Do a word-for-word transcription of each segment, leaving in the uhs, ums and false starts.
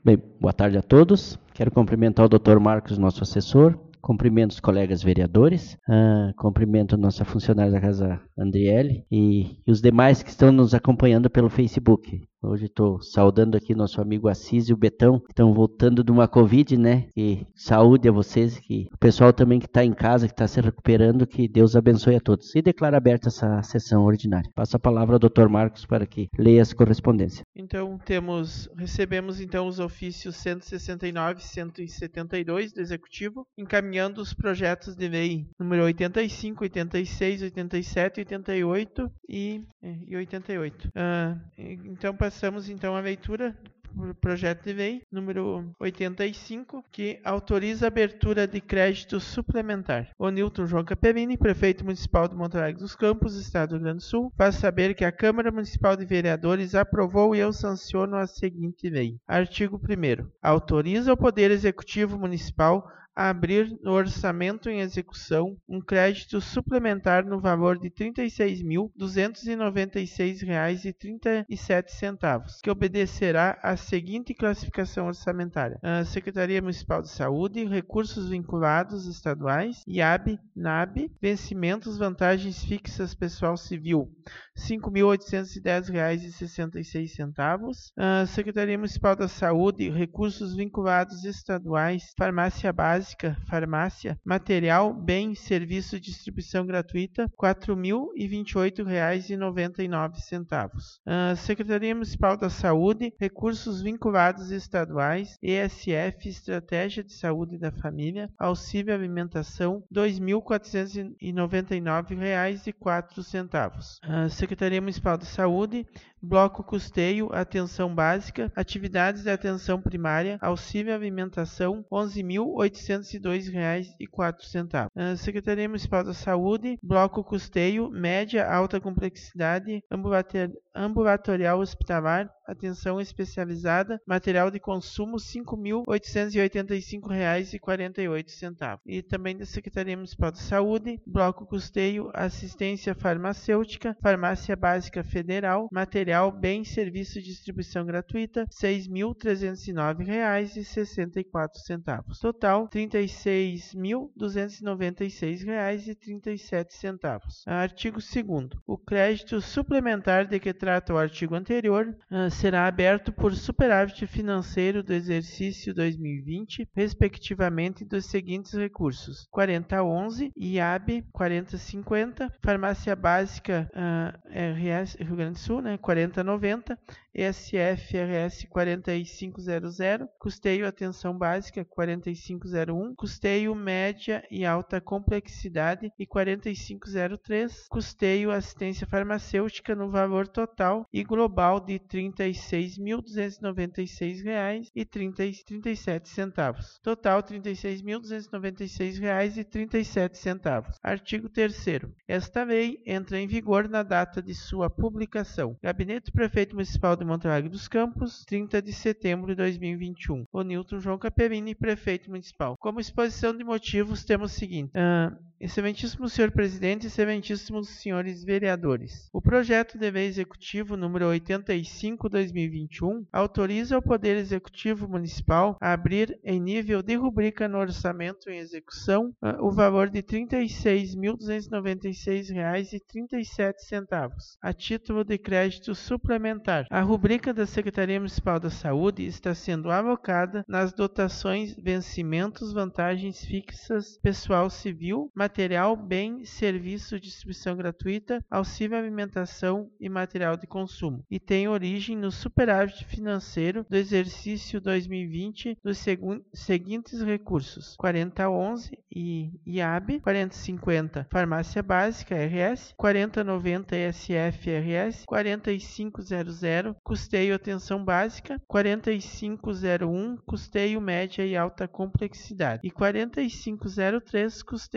Bem, boa tarde a todos. Quero cumprimentar o doutor Marcos, nosso assessor. Cumprimento os colegas vereadores, uh, cumprimento a nossa funcionária da casa Andriele e, e os demais que estão nos acompanhando pelo Facebook. Hoje estou saudando aqui nosso amigo Assis e o Betão, que estão voltando de uma Covid, né? E saúde a vocês, que o pessoal também que está em casa, que está se recuperando, que Deus abençoe a todos. E declaro aberta essa sessão ordinária. Passo a palavra ao doutor Marcos para que leia as correspondências. Então, temos, recebemos então os ofícios cento e sessenta e nove e cento e setenta e dois do Executivo, encaminhando os projetos de lei número oitenta e cinco, oitenta e seis, oitenta e sete, oitenta e oito e, e oitenta e oito. Uh, então, passamos então à leitura do projeto de lei número oitenta e cinco, que autoriza a abertura de crédito suplementar. O Nilton João Capellini, prefeito municipal de Monte Alegre dos Campos, Estado do Rio Grande do Sul, faz saber que a Câmara Municipal de Vereadores aprovou e eu sanciono a seguinte lei. Artigo primeiro. Autoriza o Poder Executivo Municipal a abrir no orçamento em execução um crédito suplementar no valor de trinta e seis mil, duzentos e noventa e seis reais e trinta e sete centavos, que obedecerá à seguinte classificação orçamentária: a Secretaria Municipal de Saúde, recursos vinculados estaduais, I A B, N A B, vencimentos, vantagens fixas pessoal civil, cinco mil oitocentos e dez reais e sessenta e seis centavos, a Secretaria Municipal da Saúde, recursos vinculados estaduais, farmácia básica, farmácia, material, bem, serviço de distribuição gratuita, quatro mil e vinte e oito reais e noventa e nove centavos. A Secretaria Municipal da Saúde, recursos vinculados estaduais, E S F, Estratégia de Saúde da Família, auxílio alimentação, dois mil quatrocentos e noventa e nove reais e quatro centavos. A Secretaria Municipal de Saúde, bloco custeio, atenção básica, atividades de atenção primária, auxílio alimentação, onze mil oitocentos e dois reais e quatro centavos. A Secretaria Municipal da Saúde, bloco custeio, média, alta complexidade, ambulatorial hospitalar, atenção especializada, material de consumo, cinco mil oitocentos e oitenta e cinco reais e quarenta e oito centavos. E também da Secretaria Municipal de Saúde, bloco custeio, assistência farmacêutica, farmácia básica federal, material, bem, serviço de distribuição gratuita, seis mil trezentos e nove reais e sessenta e quatro centavos. Total, trinta e seis mil duzentos e noventa e seis reais e trinta e sete centavos. Artigo segundo. O crédito suplementar de que trata o artigo anterior uh, será aberto por superávit financeiro do exercício dois mil e vinte, respectivamente dos seguintes recursos: quarenta onze, I A B quarenta cinquenta, farmácia básica uh, R S Rio Grande do Sul, né, quarenta noventa, E S F R S quarenta e cinco zero zero, custeio atenção básica quarenta e cinco zero um, custeio média e alta complexidade e quarenta e cinco zero três, custeio assistência farmacêutica no valor total e global de trinta e seis mil duzentos e noventa e seis reais e trinta e sete centavos. Total, trinta e seis mil duzentos e noventa e seis reais e trinta e sete centavos. Artigo terceiro. Esta lei entra em vigor na data de sua publicação. Gabinete do Prefeito Municipal de Monte Alegre dos Campos, trinta de setembro de dois mil e vinte e um. O Nilton João Capellini, Prefeito Municipal. Como exposição de motivos, temos o seguinte. Uh, Excelentíssimo senhor Presidente, excelentíssimos senhores vereadores. O projeto de lei executivo número oitenta e cinco barra dois mil e vinte e um autoriza o Poder Executivo Municipal a abrir em nível de rubrica no orçamento em execução uh, o valor de trinta e seis mil duzentos e noventa e seis reais e trinta e sete centavos, a título de crédito suplementar. A rubrica da Secretaria Municipal da Saúde está sendo alocada nas dotações, vencimentos, vantagens fixas, pessoal civil, material, bem, serviço de distribuição gratuita, auxílio alimentação e material de consumo, e tem origem no superávit financeiro do exercício dois mil e vinte dos seguintes recursos: quarenta onze e I A B, quarenta cinquenta farmácia básica R S, quarenta noventa E S F R S, quarenta e cinco zero zero custeio atenção básica, quarenta e cinco zero um custeio média e alta complexidade e quarenta e cinco zero três custeio assistência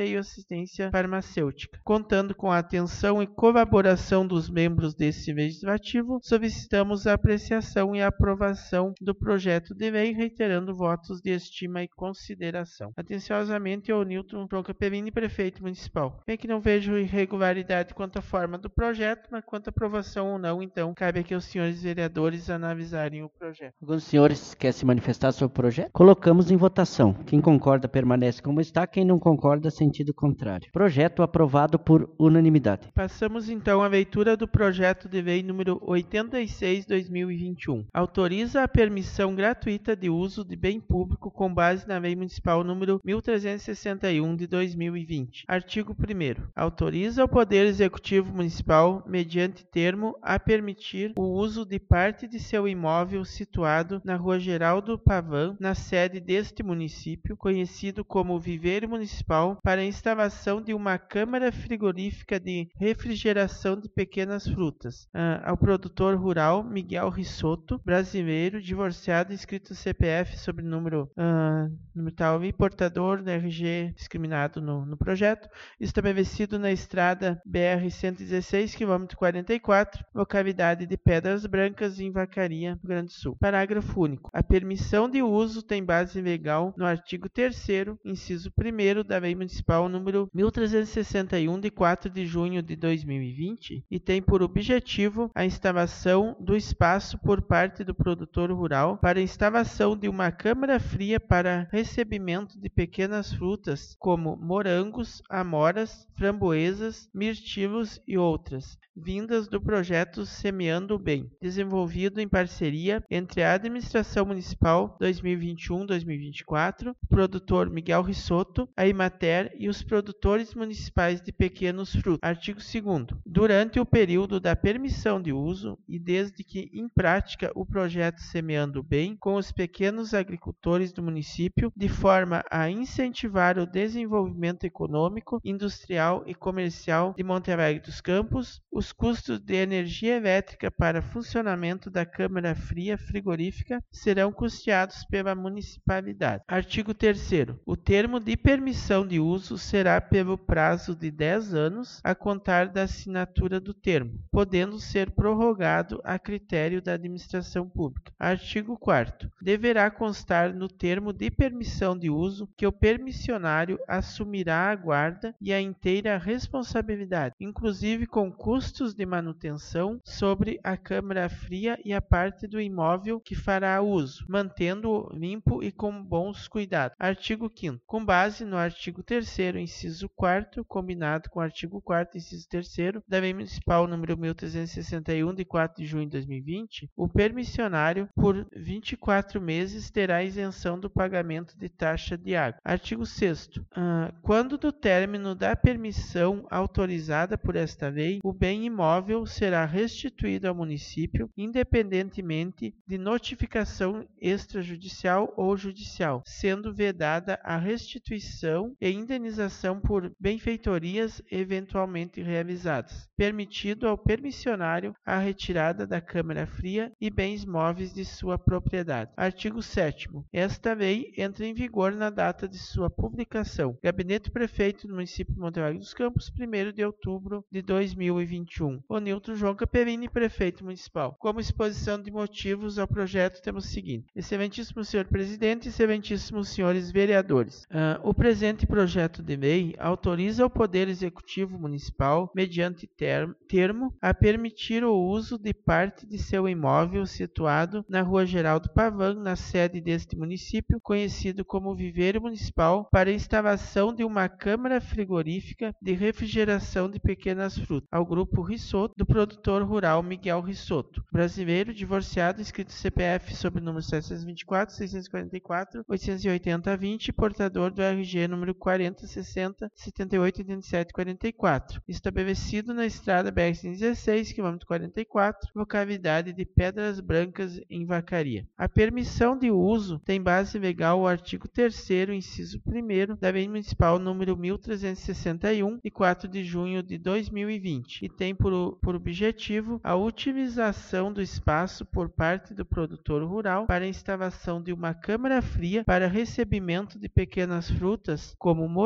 assistência farmacêutica. Contando com a atenção e colaboração dos membros desse legislativo, solicitamos a apreciação e a aprovação do projeto de lei, reiterando votos de estima e consideração. Atenciosamente, o Newton João Capellini, prefeito municipal. Bem que não vejo irregularidade quanto à forma do projeto, mas quanto à aprovação ou não, então cabe aqui aos senhores vereadores analisarem o projeto. Alguns senhores querem se manifestar sobre o projeto? Colocamos em votação. Quem concorda permanece como está, quem não concorda, sentido contrário. Projeto aprovado por unanimidade. Passamos então à leitura do projeto de lei número oitenta e seis barra dois mil e vinte e um. Autoriza a permissão gratuita de uso de bem público com base na Lei Municipal número mil trezentos e sessenta e um de dois mil e vinte. Artigo primeiro. Autoriza o Poder Executivo Municipal, mediante termo, a permitir o uso de parte de seu imóvel situado na Rua Geraldo Pavan, na sede deste município, conhecido como Viveiro Municipal, para a instalação de uma câmara frigorífica de refrigeração de pequenas frutas, uh, ao produtor rural Miguel Risotto, brasileiro, divorciado, inscrito C P F sobre número, uh, número tal e portador do R G discriminado no, no projeto, estabelecido na estrada B R cento e dezesseis, quilômetro quarenta e quatro, localidade de Pedras Brancas, em Vacaria, Rio Grande do Sul. Parágrafo único. A permissão de uso tem base legal no artigo terceiro, inciso primeiro da Lei Municipal número mil trezentos e sessenta e um, de quatro de junho de dois mil e vinte, e tem por objetivo a instalação do espaço por parte do produtor rural para a instalação de uma câmara fria para recebimento de pequenas frutas como morangos, amoras, framboesas, mirtilos e outras, vindas do projeto Semeando o Bem, desenvolvido em parceria entre a Administração Municipal dois mil e vinte e um a dois mil e vinte e quatro, o produtor Miguel Risotto, a Imater e os produtores municipais de pequenos frutos. Artigo segundo. Durante o período da permissão de uso e desde que em prática o projeto Semeando o Bem com os pequenos agricultores do município, de forma a incentivar o desenvolvimento econômico, industrial e comercial de Monte Alegre dos Campos, os custos de energia elétrica para funcionamento da câmara fria frigorífica serão custeados pela municipalidade. Artigo terceiro. O termo de permissão de uso será pelo prazo de dez anos a contar da assinatura do termo, podendo ser prorrogado a critério da administração pública. Artigo quarto. Deverá constar no termo de permissão de uso que o permissionário assumirá a guarda e a inteira responsabilidade, inclusive com custos de manutenção sobre a câmara fria e a parte do imóvel que fará uso, mantendo-o limpo e com bons cuidados. Artigo quinto. Com base no artigo terceiro, inciso quarto, combinado com o artigo quarto, inciso terceiro, da Lei Municipal número mil trezentos e sessenta e um, de quatro de junho de dois mil e vinte, o permissionário, por vinte e quatro meses, terá isenção do pagamento de taxa de água. Artigo sexto. Uh, quando do término da permissão autorizada por esta lei, o bem imóvel será restituído ao município, independentemente de notificação extrajudicial ou judicial, sendo vedada a restituição e indenização por benfeitorias eventualmente realizadas, permitido ao permissionário a retirada da câmara fria e bens móveis de sua propriedade. Artigo sétimo. Esta lei entra em vigor na data de sua publicação. Gabinete Prefeito do município de Monte Alegre dos Campos, primeiro de outubro de dois mil e vinte e um. O Newton João Capellini, Prefeito Municipal. Como exposição de motivos ao projeto, temos o seguinte. Excelentíssimo senhor Presidente, excelentíssimos senhores vereadores. Uh, o presente projeto de lei autoriza o Poder Executivo Municipal, mediante termo, termo, a permitir o uso de parte de seu imóvel situado na Rua Geraldo Pavan, na sede deste município, conhecido como Viveiro Municipal, para a instalação de uma câmara frigorífica de refrigeração de pequenas frutas, ao grupo Risotto, do produtor rural Miguel Risotto, brasileiro, divorciado, inscrito C P F sob o número setecentos e vinte e quatro, seiscentos e quarenta e quatro, oitocentos e oitenta, vinte, portador do R G número quarenta, sessenta, setenta e oito, oitenta e sete, quarenta e quatro, estabelecido na estrada B R cento e dezesseis, quilômetro quarenta e quatro, localidade de Pedras Brancas, em Vacaria. A permissão de uso tem base legal o artigo terceiro, inciso primeiro da Lei Municipal número mil trezentos e sessenta e um, de quatro de junho de dois mil e vinte, e tem por, por objetivo a utilização do espaço por parte do produtor rural para a instalação de uma câmara fria para recebimento de pequenas frutas como morangos,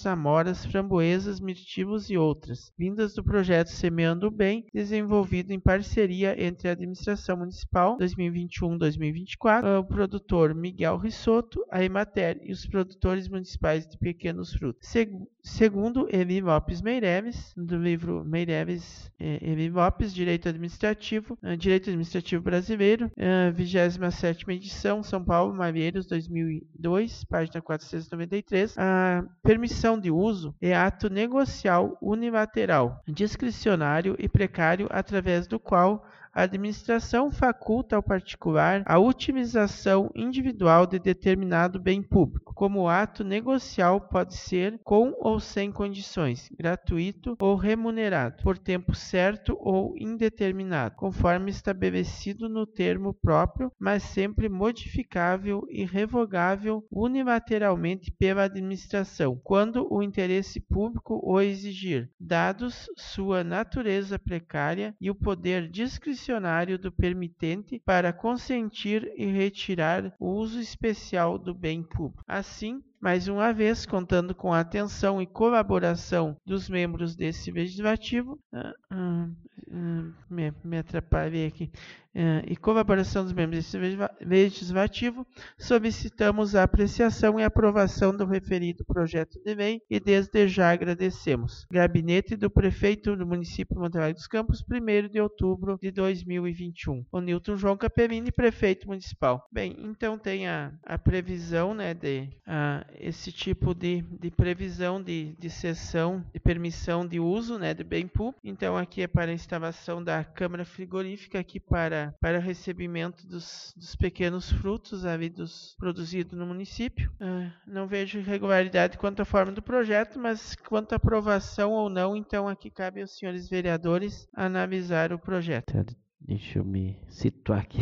mamons, amoras, framboesas, mirtilos e outras, vindas do projeto Semeando o Bem, desenvolvido em parceria entre a Administração Municipal dois mil e vinte e um a dois mil e vinte e quatro, o produtor Miguel Rissoto, a Emater e os produtores municipais de pequenos frutos. Seg segundo Eli Lopes Meireles, do livro Meireles eh, Eli Lopes, Direito Administrativo, eh, Direito Administrativo Brasileiro, eh, vigésima sétima edição, São Paulo, Malheiros, dois mil e dois, página quatrocentos e noventa e três. A permissão de uso é ato negocial unilateral, discricionário e precário, através do qual a administração faculta ao particular a utilização individual de determinado bem público. Como ato negocial, pode ser com ou sem condições, gratuito ou remunerado, por tempo certo ou indeterminado, conforme estabelecido no termo próprio, mas sempre modificável e revogável unilateralmente pela administração, quando o interesse público o exigir, dados sua natureza precária e o poder discricionário do permitente para consentir e retirar o uso especial do bem público. Assim, mais uma vez, contando com a atenção e colaboração dos membros desse legislativo, uh, uh, uh, me, me atrapalhei aqui, uh, e colaboração dos membros desse legislativo, solicitamos a apreciação e aprovação do referido projeto de lei e desde já agradecemos. Gabinete do Prefeito do Município de Monte Alegre dos Campos, primeiro de outubro de dois mil e vinte e um. O Newton João Capellini, Prefeito Municipal. Bem, então tem a, a previsão, né, de... Uh, esse tipo de, de previsão de, de cessão, de permissão de uso, né, de bem público. Então aqui é para a instalação da câmara frigorífica, aqui para, para recebimento dos, dos pequenos frutos ali dos, produzidos no município. Uh, não vejo irregularidade quanto à forma do projeto, mas quanto à aprovação ou não, então aqui cabe aos senhores vereadores analisar o projeto. Deixa eu me situar aqui.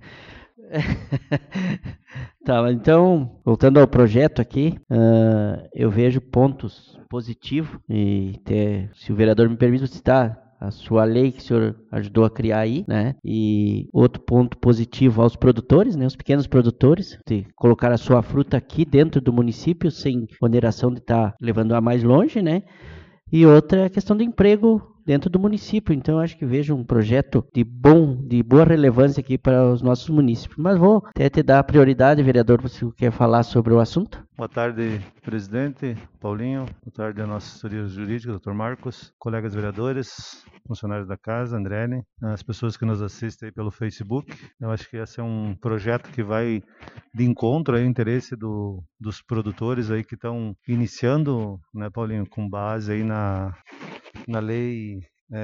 Tá, então, voltando ao projeto aqui, uh, eu vejo pontos positivos, e até, se o vereador me permite citar a sua lei que o senhor ajudou a criar aí, né? E outro ponto positivo aos produtores, né? Os pequenos produtores, de colocar a sua fruta aqui dentro do município, sem oneração de estar tá levando a mais longe, né? E outra é a questão do emprego dentro do município. Então, eu acho que vejo um projeto de bom, de boa relevância aqui para os nossos municípios. Mas vou até te dar prioridade, vereador, você quer falar sobre o assunto? Boa tarde, presidente Paulinho. Boa tarde a nossa assessoria jurídica, doutor Marcos, colegas vereadores, funcionários da casa, Andrene, as pessoas que nos assistem aí pelo Facebook. Eu acho que esse é um projeto que vai de encontro ao interesse do, dos produtores aí que estão iniciando, né, Paulinho, com base aí na, na lei...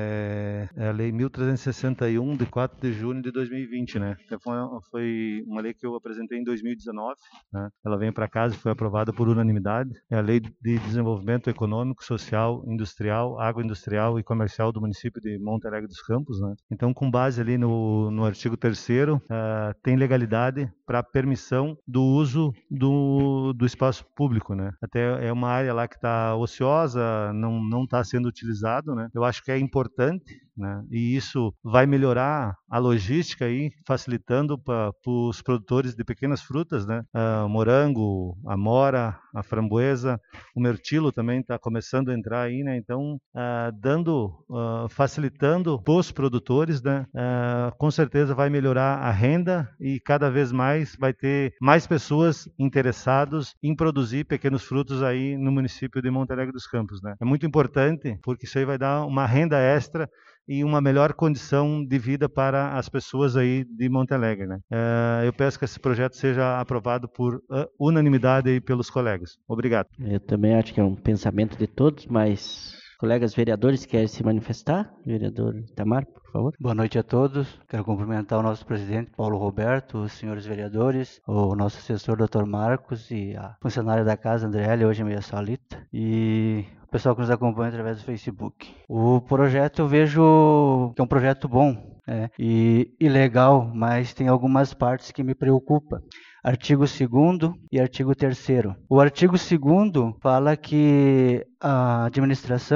É, é a Lei mil trezentos e sessenta e um, de quatro de junho de dois mil e vinte, né? Foi, foi uma lei que eu apresentei em dois mil e dezenove, né? Ela veio para casa e foi aprovada por unanimidade. É a Lei de Desenvolvimento Econômico, Social, Industrial, Agroindustrial e Comercial do município de Monte Alegre dos Campos, né? Então, com base ali no, no artigo terceiro, uh, tem legalidade para permissão do uso do, do espaço público, né? Até é uma área lá que está ociosa, não não está sendo utilizado, né? Eu acho que é importante, né? E isso vai melhorar a logística aí, facilitando para os produtores de pequenas frutas, né? Uh, morango, a mora, a framboesa, o mirtilo também está começando a entrar aí, né? Então, uh, dando, uh, facilitando os produtores, né? Uh, com certeza vai melhorar a renda e cada vez mais vai ter mais pessoas interessadas em produzir pequenos frutos aí no município de Monte Alegre dos Campos, né? É muito importante porque isso aí vai dar uma renda extra e uma melhor condição de vida para as pessoas aí de Monte Alegre, né? Uh, eu peço que esse projeto seja aprovado por uh, unanimidade aí pelos colegas. Obrigado. Eu também acho que é um pensamento de todos, mas colegas vereadores querem se manifestar? Vereador Itamar, por favor. Boa noite a todos. Quero cumprimentar o nosso presidente Paulo Roberto, os senhores vereadores, o nosso assessor doutor Marcos e a funcionária da casa Andrélia, hoje meia solita, e o pessoal que nos acompanha através do Facebook. O projeto eu vejo que é um projeto bom, né, e, e legal, mas tem algumas partes que me preocupam. Artigo segundo e artigo terceiro. O artigo segundo fala que a administração,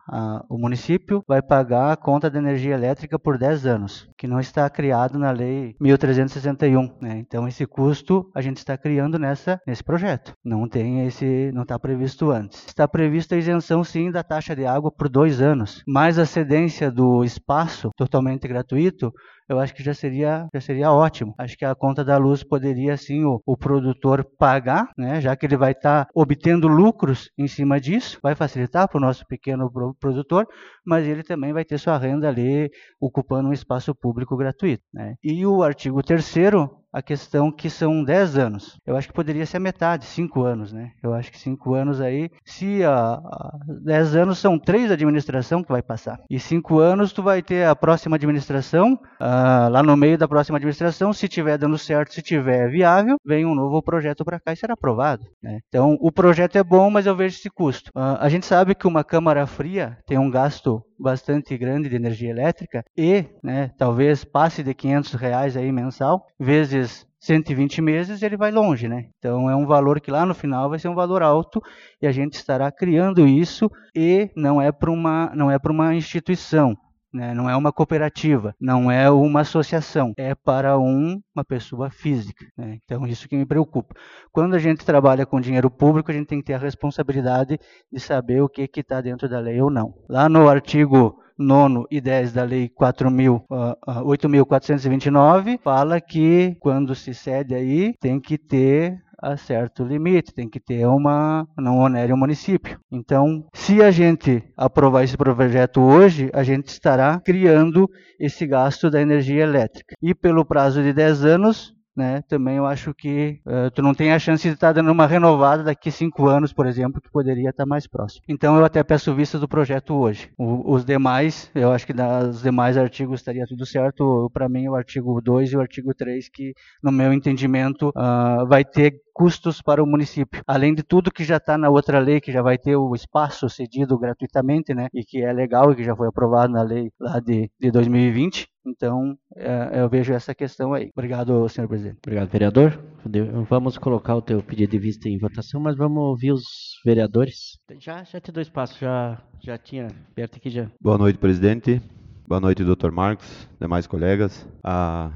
a, o município vai pagar a conta de energia elétrica por dez anos, que não está criado na Lei mil trezentos e sessenta e um. Né? Então, esse custo a gente está criando nessa, nesse projeto. Não tem esse, não está previsto antes. Está prevista a isenção, sim, da taxa de água por dois anos, mas a cedência do espaço totalmente gratuito, eu acho que já seria, já seria ótimo. Acho que a conta da luz poderia, sim, o, o produtor pagar, né, já que ele vai estar tá obtendo lucros em cima disso, vai facilitar para o nosso pequeno produtor, mas ele também vai ter sua renda ali ocupando um espaço público gratuito. Né? E o artigo terceiro, a questão que são dez anos. Eu acho que poderia ser a metade, cinco anos, né? Eu acho que cinco anos aí, se a, a dez anos são três administração que vai passar. E cinco anos tu vai ter a próxima administração, uh, lá no meio da próxima administração, se tiver dando certo, se tiver viável, vem um novo projeto para cá e será aprovado. Né? Então, o projeto é bom, mas eu vejo esse custo. Uh, a gente sabe que uma câmara fria tem um gasto bastante grande de energia elétrica e, né, talvez passe de quinhentos reais aí mensal, vezes cento e vinte meses, ele vai longe, né? Então é um valor que lá no final vai ser um valor alto e a gente estará criando isso e não é para uma, não é para uma instituição. Né? Não é uma cooperativa, não é uma associação, é para um, uma pessoa física. Né? Então, isso que me preocupa. Quando a gente trabalha com dinheiro público, a gente tem que ter a responsabilidade de saber o que está dentro da lei ou não. Lá no artigo nove e dez da Lei oito mil quatrocentos e vinte e nove, fala que quando se cede aí, tem que ter a certo limite, tem que ter uma, não onere o município. Então, se a gente aprovar esse projeto hoje, a gente estará criando esse gasto da energia elétrica. E pelo prazo de dez anos, né, também eu acho que uh, tu não tem a chance de estar dando uma renovada daqui cinco anos, por exemplo, que poderia estar mais próximo. Então eu até peço vista do projeto hoje. O, os demais, eu acho que nos demais artigos estaria tudo certo. Para mim, o artigo dois e o artigo três, que no meu entendimento uh, vai ter custos para o município. Além de tudo que já está na outra lei, que já vai ter o espaço cedido gratuitamente, né, e que é legal e que já foi aprovado na lei lá de, de dois mil e vinte. Então, é, eu vejo essa questão aí. Obrigado, senhor presidente. Obrigado, vereador. Vamos colocar o teu pedido de vista em votação, mas vamos ouvir os vereadores. Já, já te dou espaço, já, já tinha aberto aqui já. Boa noite, presidente. Boa noite, doutor Marcos, demais colegas. A...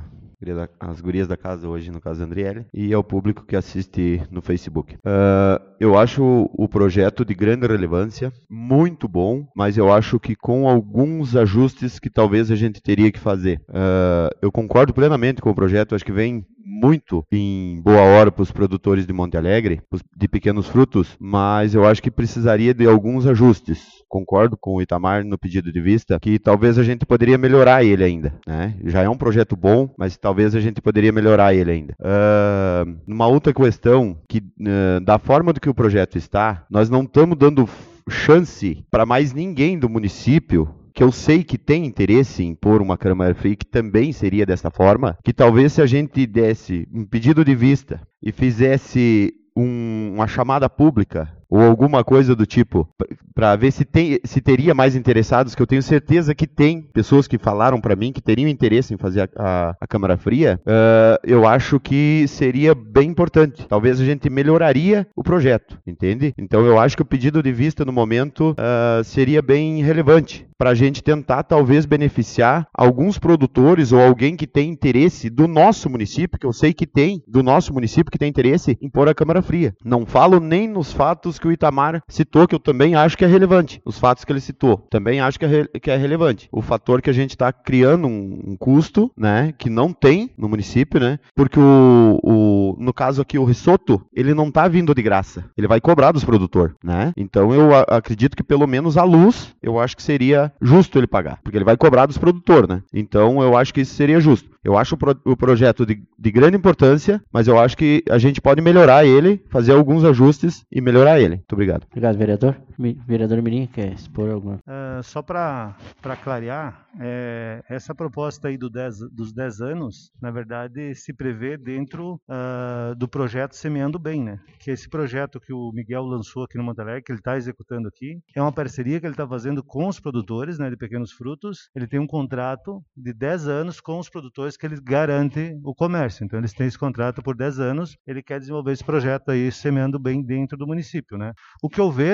as gurias da casa hoje, no caso da Andriele, e ao público que assiste no Facebook. Uh, eu acho o projeto de grande relevância, muito bom, mas eu acho que com alguns ajustes que talvez a gente teria que fazer. Uh, eu concordo plenamente com o projeto, acho que vem muito em boa hora para os produtores de Monte Alegre, de pequenos frutos, mas eu acho que precisaria de alguns ajustes. Concordo com o Itamar no pedido de vista, que talvez a gente poderia melhorar ele ainda. Né? Já é um projeto bom, mas talvez a gente poderia melhorar ele ainda. Uh, uma outra questão, que uh, da forma do que o projeto está, nós não estamos dando chance para mais ninguém do município, que eu sei que tem interesse em pôr uma câmara fria, que também seria dessa forma, que talvez se a gente desse um pedido de vista e fizesse um, uma chamada pública ou alguma coisa do tipo, para ver se, tem, se teria mais interessados, que eu tenho certeza que tem pessoas que falaram para mim que teriam interesse em fazer a, a, a câmara fria, uh, eu acho que seria bem importante. Talvez a gente melhoraria o projeto, entende? Então eu acho que o pedido de vista no momento uh, seria bem relevante para a gente tentar talvez beneficiar alguns produtores ou alguém que tem interesse do nosso município, que eu sei que tem, do nosso município que tem interesse em pôr a câmara fria. Não falo nem nos fatos que o Itamar citou, que eu também acho que é relevante. Os fatos que ele citou, também acho que é, re, que é relevante. O fator que a gente está criando um, um custo, né, que não tem no município, né, porque o, o, no caso aqui o risoto, ele não está vindo de graça. Ele vai cobrar dos produtores, né? Então eu a, acredito que pelo menos a luz, eu acho que seria justo ele pagar, porque ele vai cobrar dos produtores, né? Então eu acho que isso seria justo. Eu acho o, pro, o projeto de, de grande importância, mas eu acho que a gente pode melhorar ele, fazer alguns ajustes e melhorar ele. Muito obrigado. Obrigado, vereador. Mi, vereador Mirim, quer expor alguma? Uh, só para clarear, é, essa proposta aí do dez, dos dez anos, na verdade, se prevê dentro uh, do projeto Semeando Bem, né? Que esse projeto que o Miguel lançou aqui no Monte Alegre, que ele está executando aqui, é uma parceria que ele está fazendo com os produtores, né, de pequenos frutos. Ele tem um contrato de dez anos com os produtores que ele garante o comércio. Então, eles têm esse contrato por dez anos. Ele quer desenvolver esse projeto aí, Semeando Bem, dentro do município, né? O que eu vejo, a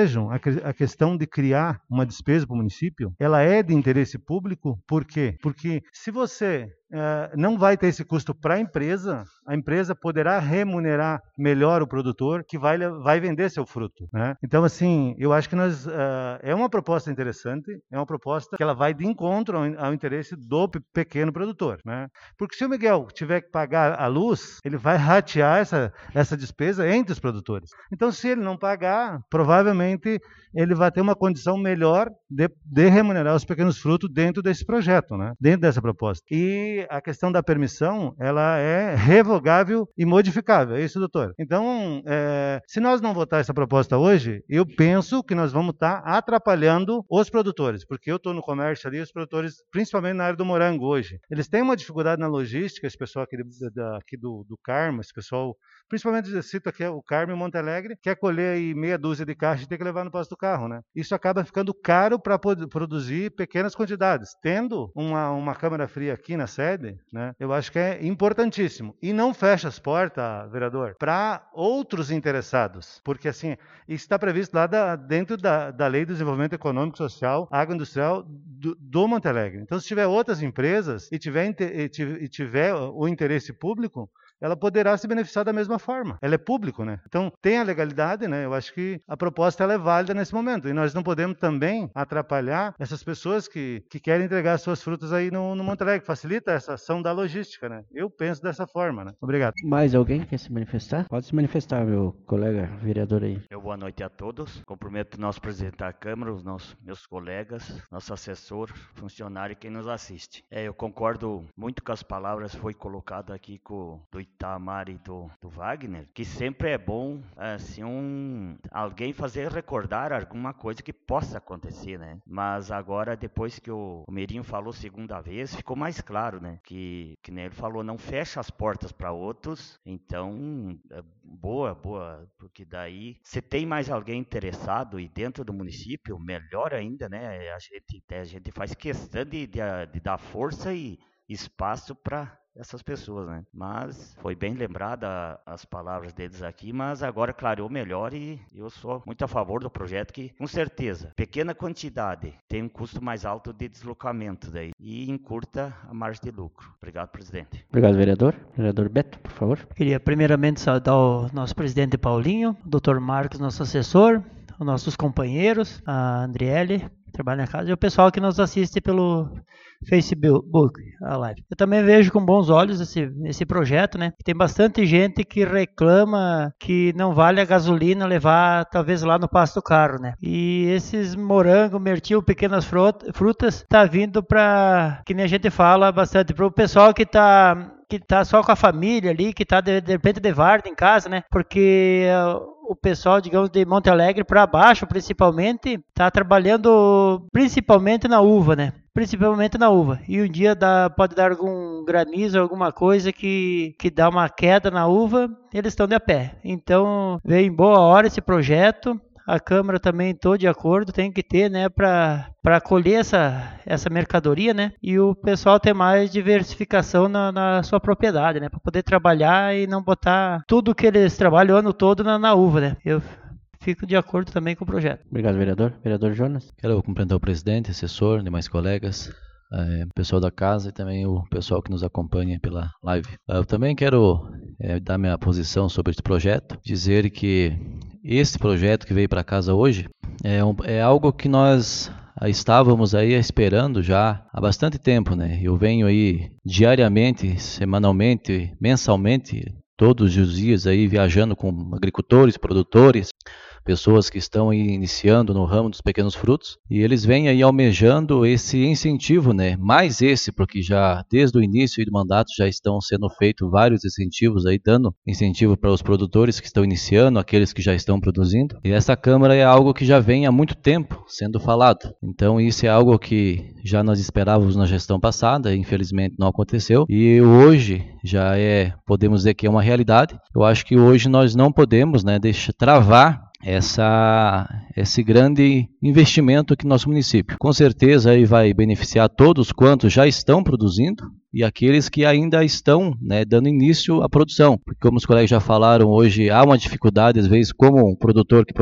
a questão de criar uma despesa para o município, ela é de interesse público. Por quê? Porque se você Uh, não vai ter esse custo para a empresa, a empresa poderá remunerar melhor o produtor que vai, vai vender seu fruto, né? Então, assim, eu acho que nós, uh, é uma proposta interessante, é uma proposta que ela vai de encontro ao, ao interesse do pequeno produtor, né? Porque se o Miguel tiver que pagar a luz, ele vai ratear essa, essa despesa entre os produtores. Então, se ele não pagar, provavelmente ele vai ter uma condição melhor de, de remunerar os pequenos frutos dentro desse projeto, né? Dentro dessa proposta. E a questão da permissão, ela é revogável e modificável, é isso, doutor? Então, é, se nós não votar essa proposta hoje, eu penso que nós vamos estar atrapalhando os produtores, porque eu estou no comércio ali, os produtores, principalmente na área do morango hoje, eles têm uma dificuldade na logística, esse pessoal aqui, da, aqui do, do Carmo, esse pessoal, principalmente eu cito aqui o Carmo e Monte Alegre, quer colher aí meia dúzia de caixas e ter que levar no posto do carro, né? Isso acaba ficando caro para produzir pequenas quantidades. Tendo uma, uma câmara fria aqui na sede, né, eu acho que é importantíssimo. E não fecha as portas, vereador, para outros interessados. Porque, assim, isso está previsto lá da, dentro da, da Lei do Desenvolvimento Econômico e Social Agroindustrial do, do Monte Alegre. Então, se tiver outras empresas e tiver, e tiver o interesse público, ela poderá se beneficiar da mesma forma. Ela é público, né? Então, tem a legalidade, né? Eu acho que a proposta ela é válida nesse momento. E nós não podemos também atrapalhar essas pessoas que, que querem entregar suas frutas aí no, no Monte Alegre. Facilita essa ação da logística, né? Eu penso dessa forma, né? Obrigado. Mais alguém quer se manifestar? Pode se manifestar, meu colega vereador aí. Eu, boa noite a todos. Cumprimento o nosso presidente da Câmara, os nossos, meus colegas, nosso assessor, funcionário e quem nos assiste. É, eu concordo muito com as palavras que foi colocado aqui com do Itamar e do, do Wagner, que sempre é bom assim, um, alguém fazer recordar alguma coisa que possa acontecer, né? Mas agora, depois que o, o Meirinho falou segunda vez, ficou mais claro, né? Que, que né, ele falou, não fecha as portas para outros, então, é boa, boa, porque daí, se tem mais alguém interessado e dentro do município, melhor ainda, né? A gente, a gente faz questão de, de, de dar força e espaço para essas pessoas, né? Mas foi bem lembrada as palavras deles aqui, mas agora clareou melhor e eu sou muito a favor do projeto que, com certeza, pequena quantidade tem um custo mais alto de deslocamento daí e encurta a margem de lucro. Obrigado, presidente. Obrigado, vereador. Vereador Beto, por favor. Queria primeiramente saudar o nosso presidente Paulinho, o doutor Marcos, nosso assessor, os nossos companheiros, a Andriele, que trabalha na casa, e o pessoal que nos assiste pelo Facebook, a live. Eu também vejo com bons olhos esse, esse projeto, né? Tem bastante gente que reclama que não vale a gasolina levar, talvez, lá no pasto do carro, né? E esses morangos, mirtilo, pequenas frutas, tá vindo para, que nem a gente fala bastante, para o pessoal que tá... que tá só com a família ali, que tá de, de repente de varda em casa, né? Porque uh, o pessoal, digamos, de Monte Alegre para baixo, principalmente, tá trabalhando principalmente na uva, né? Principalmente na uva. E um dia dá, pode dar algum granizo, alguma coisa que, que dá uma queda na uva, eles estão de a pé. Então, veio em boa hora esse projeto. A Câmara também estou de acordo, tem que ter, né, para para colher essa, essa mercadoria, né, e o pessoal ter mais diversificação na, na sua propriedade, né, para poder trabalhar e não botar tudo que eles trabalham o ano todo na, na uva, né. Eu fico de acordo também com o projeto. Obrigado, vereador. Vereador Jonas. Quero cumprimentar o presidente, assessor, demais colegas, é, pessoal da casa e também o pessoal que nos acompanha pela live. Eu também quero é, dar minha posição sobre esse projeto, dizer que esse projeto que veio para casa hoje é, um, é algo que nós estávamos aí esperando já há bastante tempo, né? Eu venho aí diariamente, semanalmente, mensalmente, todos os dias aí viajando com agricultores, produtores, pessoas que estão aí iniciando no ramo dos pequenos frutos, e eles vêm aí almejando esse incentivo, né? Mais esse, porque já desde o início do mandato já estão sendo feitos vários incentivos aí, dando incentivo para os produtores que estão iniciando, aqueles que já estão produzindo. E essa Câmara é algo que já vem há muito tempo sendo falado. Então isso é algo que já nós esperávamos na gestão passada, infelizmente não aconteceu. E hoje já é, podemos dizer que é uma realidade. Eu acho que hoje nós não podemos, né, deixar travar Essa, esse grande investimento aqui no nosso município. Com certeza aí vai beneficiar todos quantos já estão produzindo e aqueles que ainda estão, né, dando início à produção. Porque como os colegas já falaram, hoje há uma dificuldade, às vezes, como um produtor que produz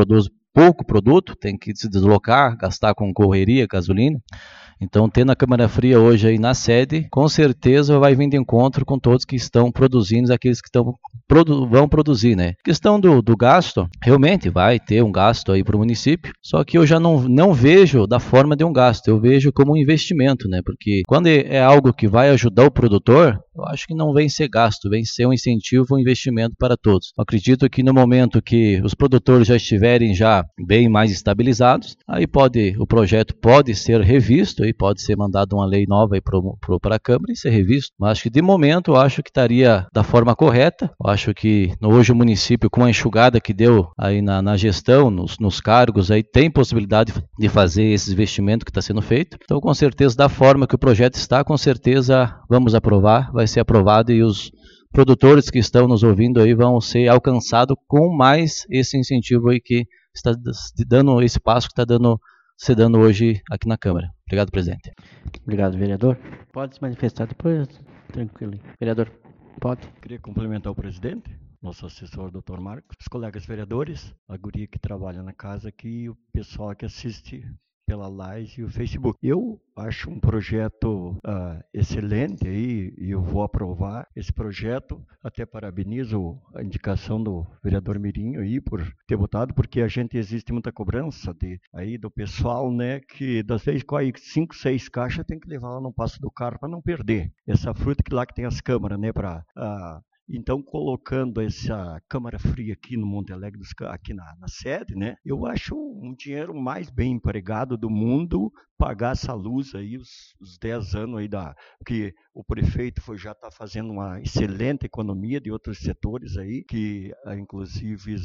pouco produto, tem que se deslocar, gastar com correria, gasolina. Então, tendo a câmara fria hoje aí na sede, com certeza vai vir de encontro com todos que estão produzindo, aqueles que estão, produ- vão produzir, né? Questão do, do gasto, realmente vai ter um gasto aí para o município, só que eu já não, não vejo da forma de um gasto, eu vejo como um investimento, né? Porque quando é algo que vai ajudar o produtor, eu acho que não vem ser gasto, vem ser um incentivo, um investimento para todos. Eu acredito que no momento que os produtores já estiverem já bem mais estabilizados, aí pode, o projeto pode ser revisto, aí pode ser mandado uma lei nova para a Câmara e ser revisto. Mas acho que de momento eu acho que estaria da forma correta. Eu acho que hoje o município, com a enxugada que deu aí na, na gestão, nos, nos cargos, aí tem possibilidade de fazer esse investimento que está sendo feito. Então, com certeza, da forma que o projeto está, com certeza vamos aprovar, vai ser aprovado e os produtores que estão nos ouvindo aí vão ser alcançados com mais esse incentivo aí que está dando, esse passo que está dando, se dando hoje aqui na Câmara. Obrigado, presidente. Obrigado, vereador. Pode se manifestar depois, tranquilo. Vereador, pode. Queria cumprimentar o presidente, nosso assessor, doutor Marcos, os colegas vereadores, a guria que trabalha na casa aqui e o pessoal que assiste pela live e o Facebook. Eu acho um projeto uh, excelente aí e eu vou aprovar esse projeto. Até parabenizo a indicação do vereador Mirinho aí por ter votado, porque a gente existe muita cobrança de, aí do pessoal, né, que das vezes corre cinco, seis caixas tem que levar lá no passo do carro para não perder essa fruta que lá que tem as câmaras, né, para uh, então, colocando essa câmara fria aqui no Monte Alegre, aqui na, na sede, né, eu acho um dinheiro mais bem empregado do mundo pagar essa luz aí, os, os dez anos aí, da, que o prefeito foi, já está fazendo uma excelente economia de outros setores aí, que inclusive,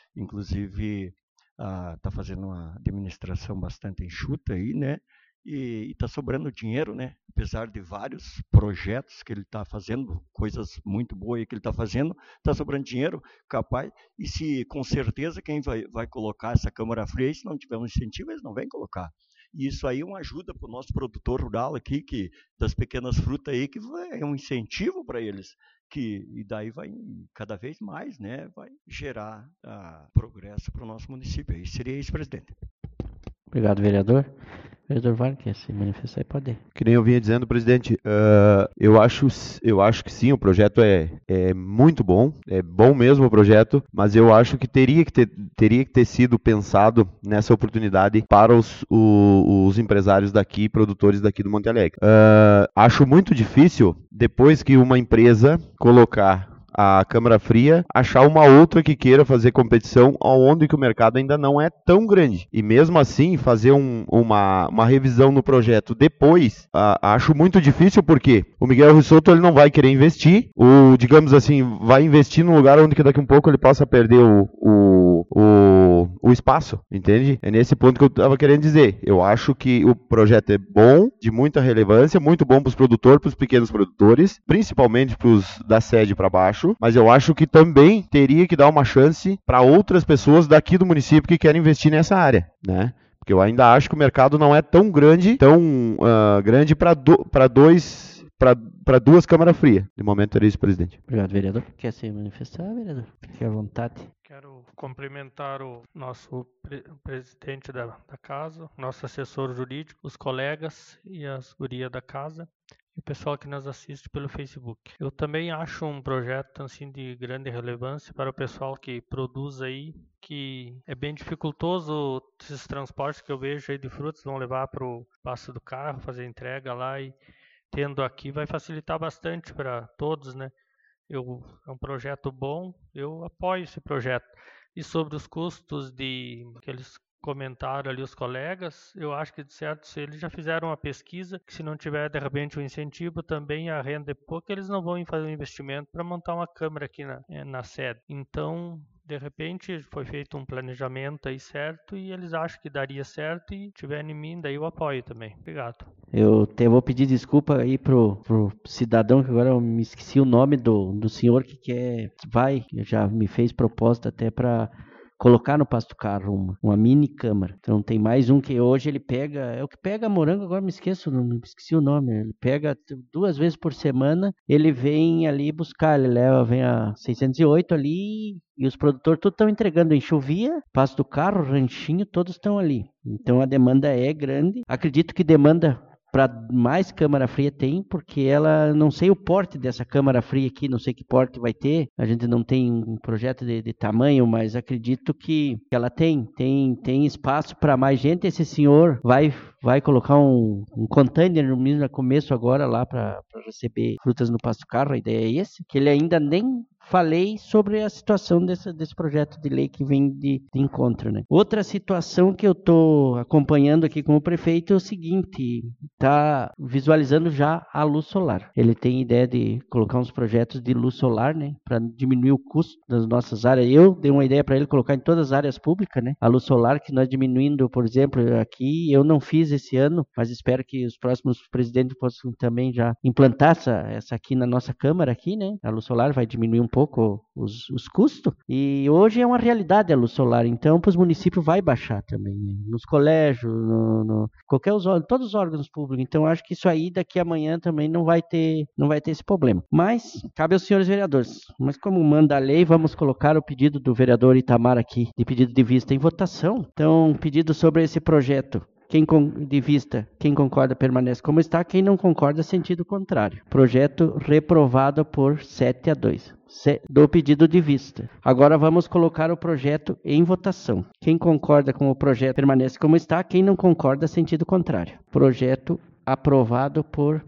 inclusive está fazendo uma administração bastante enxuta aí, né? E está sobrando dinheiro, né? Apesar de vários projetos que ele está fazendo, coisas muito boas que ele está fazendo, está sobrando dinheiro capaz. E se com certeza quem vai, vai colocar essa câmara fria, se não tiver um incentivo, eles não vêm colocar. E isso aí é uma ajuda para o nosso produtor rural aqui, que, das pequenas frutas aí, que vai, é um incentivo para eles. Que, e daí vai cada vez mais, né? Vai gerar uh, progresso para o nosso município. E seria isso, presidente. Obrigado, vereador. Vereador Vargas, quer se manifestar e pode. Que nem eu vinha dizendo, presidente, uh, eu, acho, eu acho que sim, o projeto é, é muito bom, é bom mesmo o projeto, mas eu acho que teria que ter, teria que ter sido pensado nessa oportunidade para os, o, os empresários daqui, produtores daqui do Monte Alegre. Uh, acho muito difícil, depois que uma empresa colocar a câmara fria, achar uma outra que queira fazer competição onde que o mercado ainda não é tão grande. E mesmo assim, fazer um, uma, uma revisão no projeto depois, uh, acho muito difícil, porque o Miguel Risotto ele não vai querer investir, o, digamos assim, vai investir num lugar onde que daqui a um pouco ele possa perder o, o, o, o espaço, entende? É nesse ponto que eu estava querendo dizer. Eu acho que o projeto é bom, de muita relevância, muito bom para os produtores, para os pequenos produtores, principalmente para os da sede para baixo, mas eu acho que também teria que dar uma chance para outras pessoas daqui do município que querem investir nessa área, né? Porque eu ainda acho que o mercado não é tão grande, tão uh, grande para do, para dois, para duas câmaras frias. De momento era isso, presidente. Obrigado, vereador. Quer se manifestar, vereador? Fique à vontade. Quero cumprimentar o nosso pre presidente da, da casa, nosso assessor jurídico, os colegas e as gurias da casa. E o pessoal que nos assiste pelo Facebook. Eu também acho um projeto assim de grande relevância para o pessoal que produz aí, que é bem dificultoso esses transportes que eu vejo aí de frutas, vão levar para o passo do carro, fazer entrega lá, e tendo aqui vai facilitar bastante para todos, né? Eu, é um projeto bom, eu apoio esse projeto. E sobre os custos de que eles comentaram ali os colegas, eu acho que de certo, se eles já fizeram uma pesquisa, que se não tiver de repente um incentivo, também a renda é pouca, eles não vão fazer um investimento para montar uma câmara aqui na, na sede. Então, de repente, foi feito um planejamento aí certo e eles acham que daria certo, e tiver em mim, daí eu apoio também. Obrigado. Eu te, vou pedir desculpa aí pro, pro cidadão, que agora eu me esqueci o nome do, do senhor que quer, que vai, que já me fez proposta até para colocar no Pasto Carro uma, uma mini câmara. Então tem mais um que hoje ele pega, é o que pega morango, agora me esqueço, não me esqueci o nome, ele pega duas vezes por semana, ele vem ali buscar, ele leva, vem a seiscentos e oito ali, e os produtores todos estão entregando em Chovia, Pasto do Carro, Ranchinho, todos estão ali. Então a demanda é grande. Acredito que demanda para mais câmara fria tem, porque ela, não sei o porte dessa câmara fria aqui, não sei que porte vai ter, a gente não tem um projeto de, de tamanho, mas acredito que ela tem, tem, tem espaço para mais gente. Esse senhor vai, vai colocar um, um container no mínimo no começo agora lá para receber frutas no Pasto Carro, a ideia é esse, que ele ainda nem falei sobre a situação desse, desse projeto de lei que vem de, de encontro, né? Outra situação que eu estou acompanhando aqui com o prefeito é o seguinte, está visualizando já a luz solar. Ele tem ideia de colocar uns projetos de luz solar, né? Para diminuir o custo das nossas áreas. Eu dei uma ideia para ele colocar em todas as áreas públicas, né? A luz solar, que nós diminuindo, por exemplo, aqui, eu não fiz esse ano, mas espero que os próximos presidentes possam também já implantar essa, essa aqui na nossa Câmara, aqui, né? A luz solar vai diminuir um pouco os, os custos, e hoje é uma realidade a luz solar, então para os municípios vai baixar também, né? Nos colégios, no, no, qualquer os, todos os órgãos públicos, então acho que isso aí daqui a amanhã também não vai ter, não vai ter esse problema, mas cabe aos senhores vereadores, mas como manda a lei, vamos colocar o pedido do vereador Itamar aqui, de pedido de vista em votação. Então, pedido sobre esse projeto. Quem de vista, quem concorda permanece como está, quem não concorda, sentido contrário. Projeto reprovado por sete a dois. Do pedido de vista. Agora vamos colocar o projeto em votação. Quem concorda com o projeto permanece como está, quem não concorda, sentido contrário. Projeto aprovado por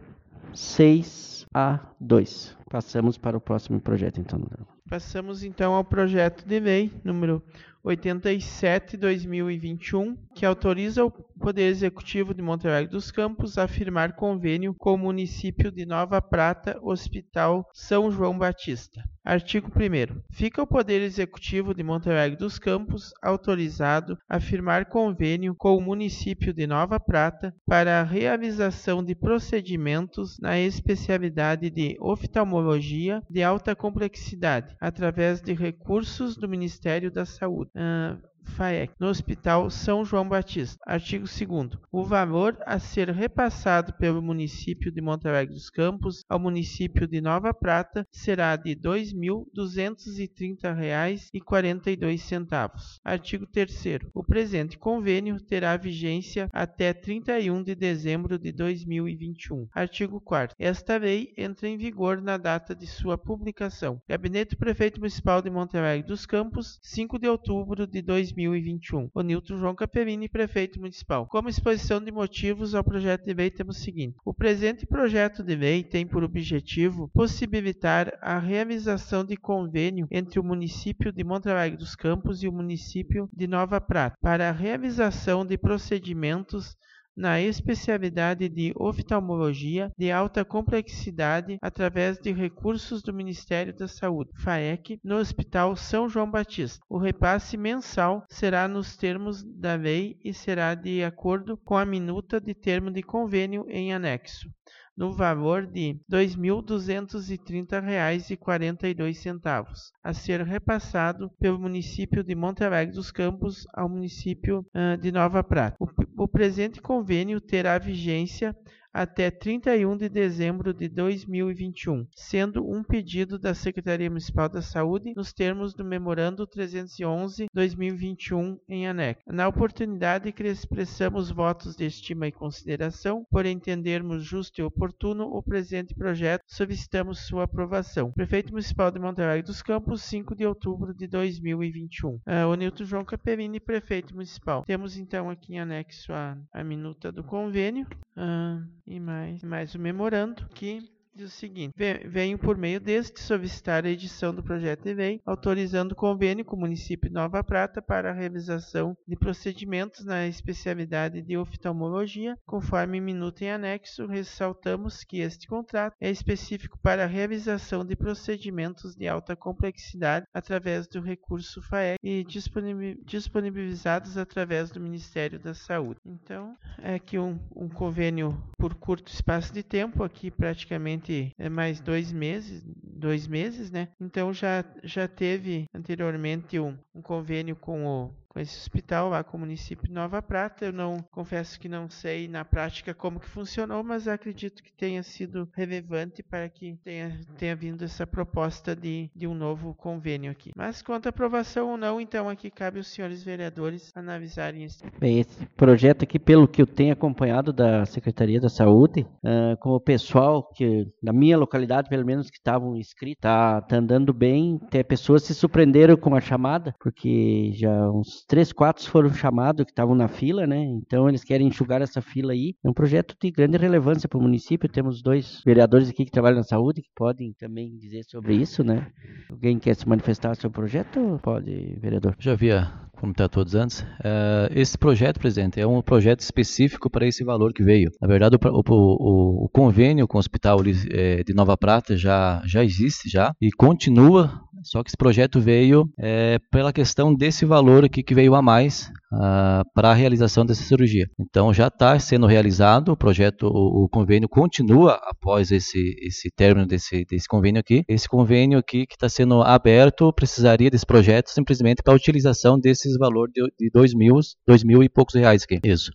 seis a dois. Passamos para o próximo projeto, então. Passamos então ao projeto de lei número oitenta e sete, dois mil e vinte e um, que autoriza o Poder Executivo de Monte Alegre dos Campos a firmar convênio com o município de Nova Prata, Hospital São João Batista. Artigo primeiro. Fica o Poder Executivo de Monte Alegre dos Campos autorizado a firmar convênio com o município de Nova Prata para a realização de procedimentos na especialidade de oftalmologia de alta complexidade, através de recursos do Ministério da Saúde. Uh, FAEC, no Hospital São João Batista. Artigo segundo. O valor a ser repassado pelo município de Monte Alegre dos Campos ao município de Nova Prata será de dois mil duzentos e trinta reais e quarenta e dois centavos. Artigo terceiro. O presente convênio terá vigência até trinta e um de dezembro de dois mil e vinte e um. Artigo quarto. Esta lei entra em vigor na data de sua publicação. Gabinete do Prefeito Municipal de Monte Alegre dos Campos, cinco de outubro de dois mil e vinte e um. O Nilton João Caperini, Prefeito Municipal. Como exposição de motivos ao projeto de lei temos o seguinte. O presente projeto de lei tem por objetivo possibilitar a realização de convênio entre o município de Monte Alegre dos Campos e o município de Nova Prata para a realização de procedimentos na especialidade de oftalmologia de alta complexidade através de recursos do Ministério da Saúde, FAEC, no Hospital São João Batista. O repasse mensal será nos termos da lei e será de acordo com a minuta de termo de convênio em anexo, no valor de dois mil duzentos e trinta reais e quarenta e dois centavos, a ser repassado pelo município de Monte Alegre dos Campos ao município uh, de Nova Prata. O, o presente convênio terá vigência até trinta e um de dezembro de dois mil e vinte e um, sendo um pedido da Secretaria Municipal da Saúde nos termos do Memorando trezentos e onze barra dois mil e vinte e um em anexo. Na oportunidade que expressamos votos de estima e consideração, por entendermos justo e oportuno o presente projeto, solicitamos sua aprovação. Prefeito Municipal de Monte Alegre dos Campos, cinco de outubro de dois mil e vinte e um. Uh, o Nilton João Caperini, Prefeito Municipal. Temos então aqui em anexo a, a minuta do convênio. Uh, E mais, mais o memorando que diz o seguinte. Venho por meio deste solicitar a edição do projeto de lei, autorizando o convênio com o município de Nova Prata para a realização de procedimentos na especialidade de oftalmologia, conforme minuto em anexo. Ressaltamos que este contrato é específico para a realização de procedimentos de alta complexidade através do recurso FAEC e disponibilizados através do Ministério da Saúde. Então, é aqui um, um convênio por curto espaço de tempo, aqui praticamente é mais dois meses, dois meses, né? Então já, já teve anteriormente um, um convênio com o com esse hospital lá com o município de Nova Prata. Eu não confesso que não sei na prática como que funcionou, mas acredito que tenha sido relevante para que tenha, tenha vindo essa proposta de, de um novo convênio aqui. Mas quanto à aprovação ou não, então aqui cabe aos senhores vereadores analisarem isso. Bem, esse projeto aqui, pelo que eu tenho acompanhado da Secretaria da Saúde, uh, com o pessoal que, na minha localidade, pelo menos, que estavam inscritos, tá, tá andando bem. Até pessoas se surpreenderam com a chamada, porque já uns três, quatro foram chamados que estavam na fila, né? Então eles querem enxugar essa fila aí. É um projeto de grande relevância para o município. Temos dois vereadores aqui que trabalham na saúde que podem também dizer sobre isso, né? Alguém quer se manifestar sobre o projeto? Pode, vereador. Já havia comentado a todos antes. Uh, esse projeto, presidente, é um projeto específico para esse valor que veio. Na verdade, o, o, o, o convênio com o Hospital de Nova Prata já, já existe já e continua. Só que esse projeto veio é, pela questão desse valor aqui que veio a mais uh, para a realização dessa cirurgia. Então já está sendo realizado o projeto, o, o convênio continua após esse, esse término desse, desse convênio aqui. Esse convênio aqui que está sendo aberto precisaria desse projeto simplesmente para a utilização desses valores de, de dois mil, dois mil e poucos reais aqui. Isso.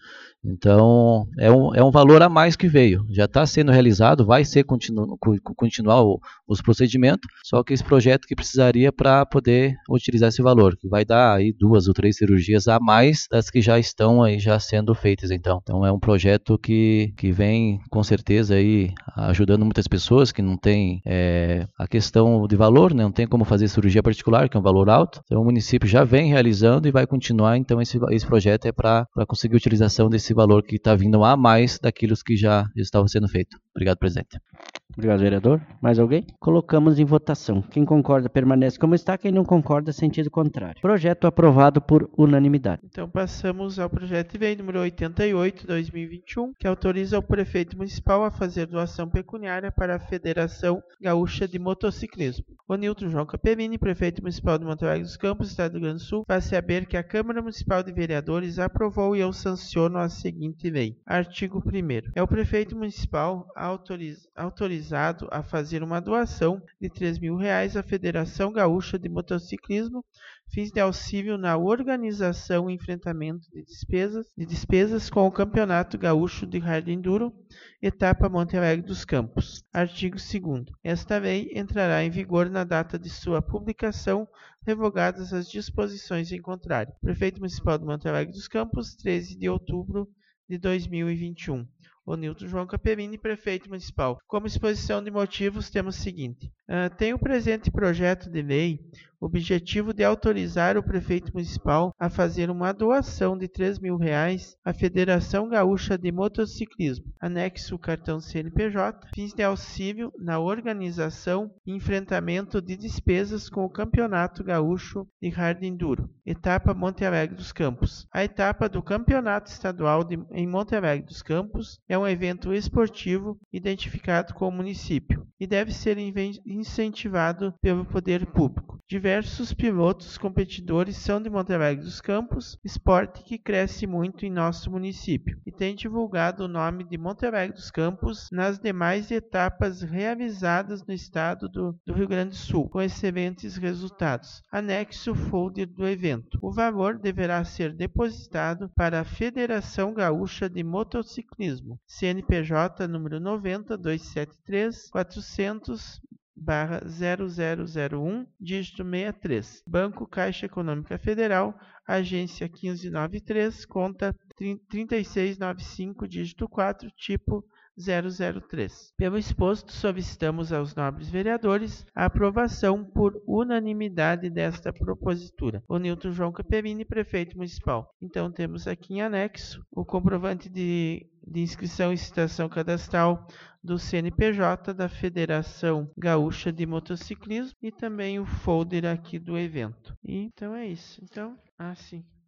Então, é um, é um valor a mais que veio. Já está sendo realizado, vai ser continu, continuar o, os procedimentos, só que esse projeto que precisaria para poder utilizar esse valor, que vai dar aí duas ou três cirurgias a mais das que já estão aí já sendo feitas. Então, então é um projeto que, que vem com certeza aí ajudando muitas pessoas que não tem é, a questão de valor, né? Não tem como fazer cirurgia particular, que é um valor alto. Então, o município já vem realizando e vai continuar. Então, esse, esse projeto é para conseguir a utilização desse valor que está vindo a mais daquilo que já estava sendo feito. Obrigado, presidente. Obrigado, vereador. Mais alguém? Colocamos em votação. Quem concorda permanece como está, quem não concorda, sentido contrário. Projeto aprovado por unanimidade. Então passamos ao projeto de lei número oitenta e oito, dois mil e vinte e um, que autoriza o prefeito municipal a fazer doação pecuniária para a Federação Gaúcha de Motociclismo. O Nilton João Capellini, prefeito municipal de Monte Alegre dos Campos, Estado do Rio Grande do Sul, faz saber que a Câmara Municipal de Vereadores aprovou e eu sanciono a seguinte lei. Artigo primeiro. É o prefeito municipal autoriz, autorizado a fazer uma doação de três mil reais à Federação Gaúcha de Motociclismo, fins de auxílio na organização e enfrentamento de despesas, de despesas com o Campeonato Gaúcho de Hard Enduro, etapa Monte Alegre dos Campos. Artigo segundo. Esta lei entrará em vigor na data de sua publicação, revogadas as disposições em contrário. Prefeito Municipal de Monte Alegre dos Campos, treze de outubro de dois mil e vinte e um. O Nilton João Capellini, prefeito municipal. Como exposição de motivos, temos o seguinte. Uh, tem o presente projeto de lei o objetivo de autorizar o prefeito municipal a fazer uma doação de três mil reais à Federação Gaúcha de Motociclismo, anexo o cartão C N P J, fins de auxílio na organização e enfrentamento de despesas com o Campeonato Gaúcho de Hard Enduro, etapa Monte Alegre dos Campos. A etapa do Campeonato Estadual de, em Monte Alegre dos Campos é um evento esportivo identificado com o município e deve ser incentivado pelo poder público. Diversos pilotos competidores são de Monte Alegre dos Campos, esporte que cresce muito em nosso município, e tem divulgado o nome de Monte Alegre dos Campos nas demais etapas realizadas no estado do, do Rio Grande do Sul, com excelentes resultados. Anexo o folder do evento. O valor deverá ser depositado para a Federação Gaúcha de Motociclismo, C N P J número noventa, duzentos e setenta e três, quatrocentos barra zero zero zero um, dígito sessenta e três. Banco Caixa Econômica Federal, agência quinze noventa e três, conta trinta e seis noventa e cinco, dígito quatro, tipo zero zero três. Pelo exposto, solicitamos aos nobres vereadores a aprovação por unanimidade desta propositura. O Nilton João Capellini, prefeito municipal. Então, temos aqui em anexo o comprovante de, de inscrição e citação cadastral do C N P J da Federação Gaúcha de Motociclismo e também o folder aqui do evento. E, então é isso. Então, ah, sim.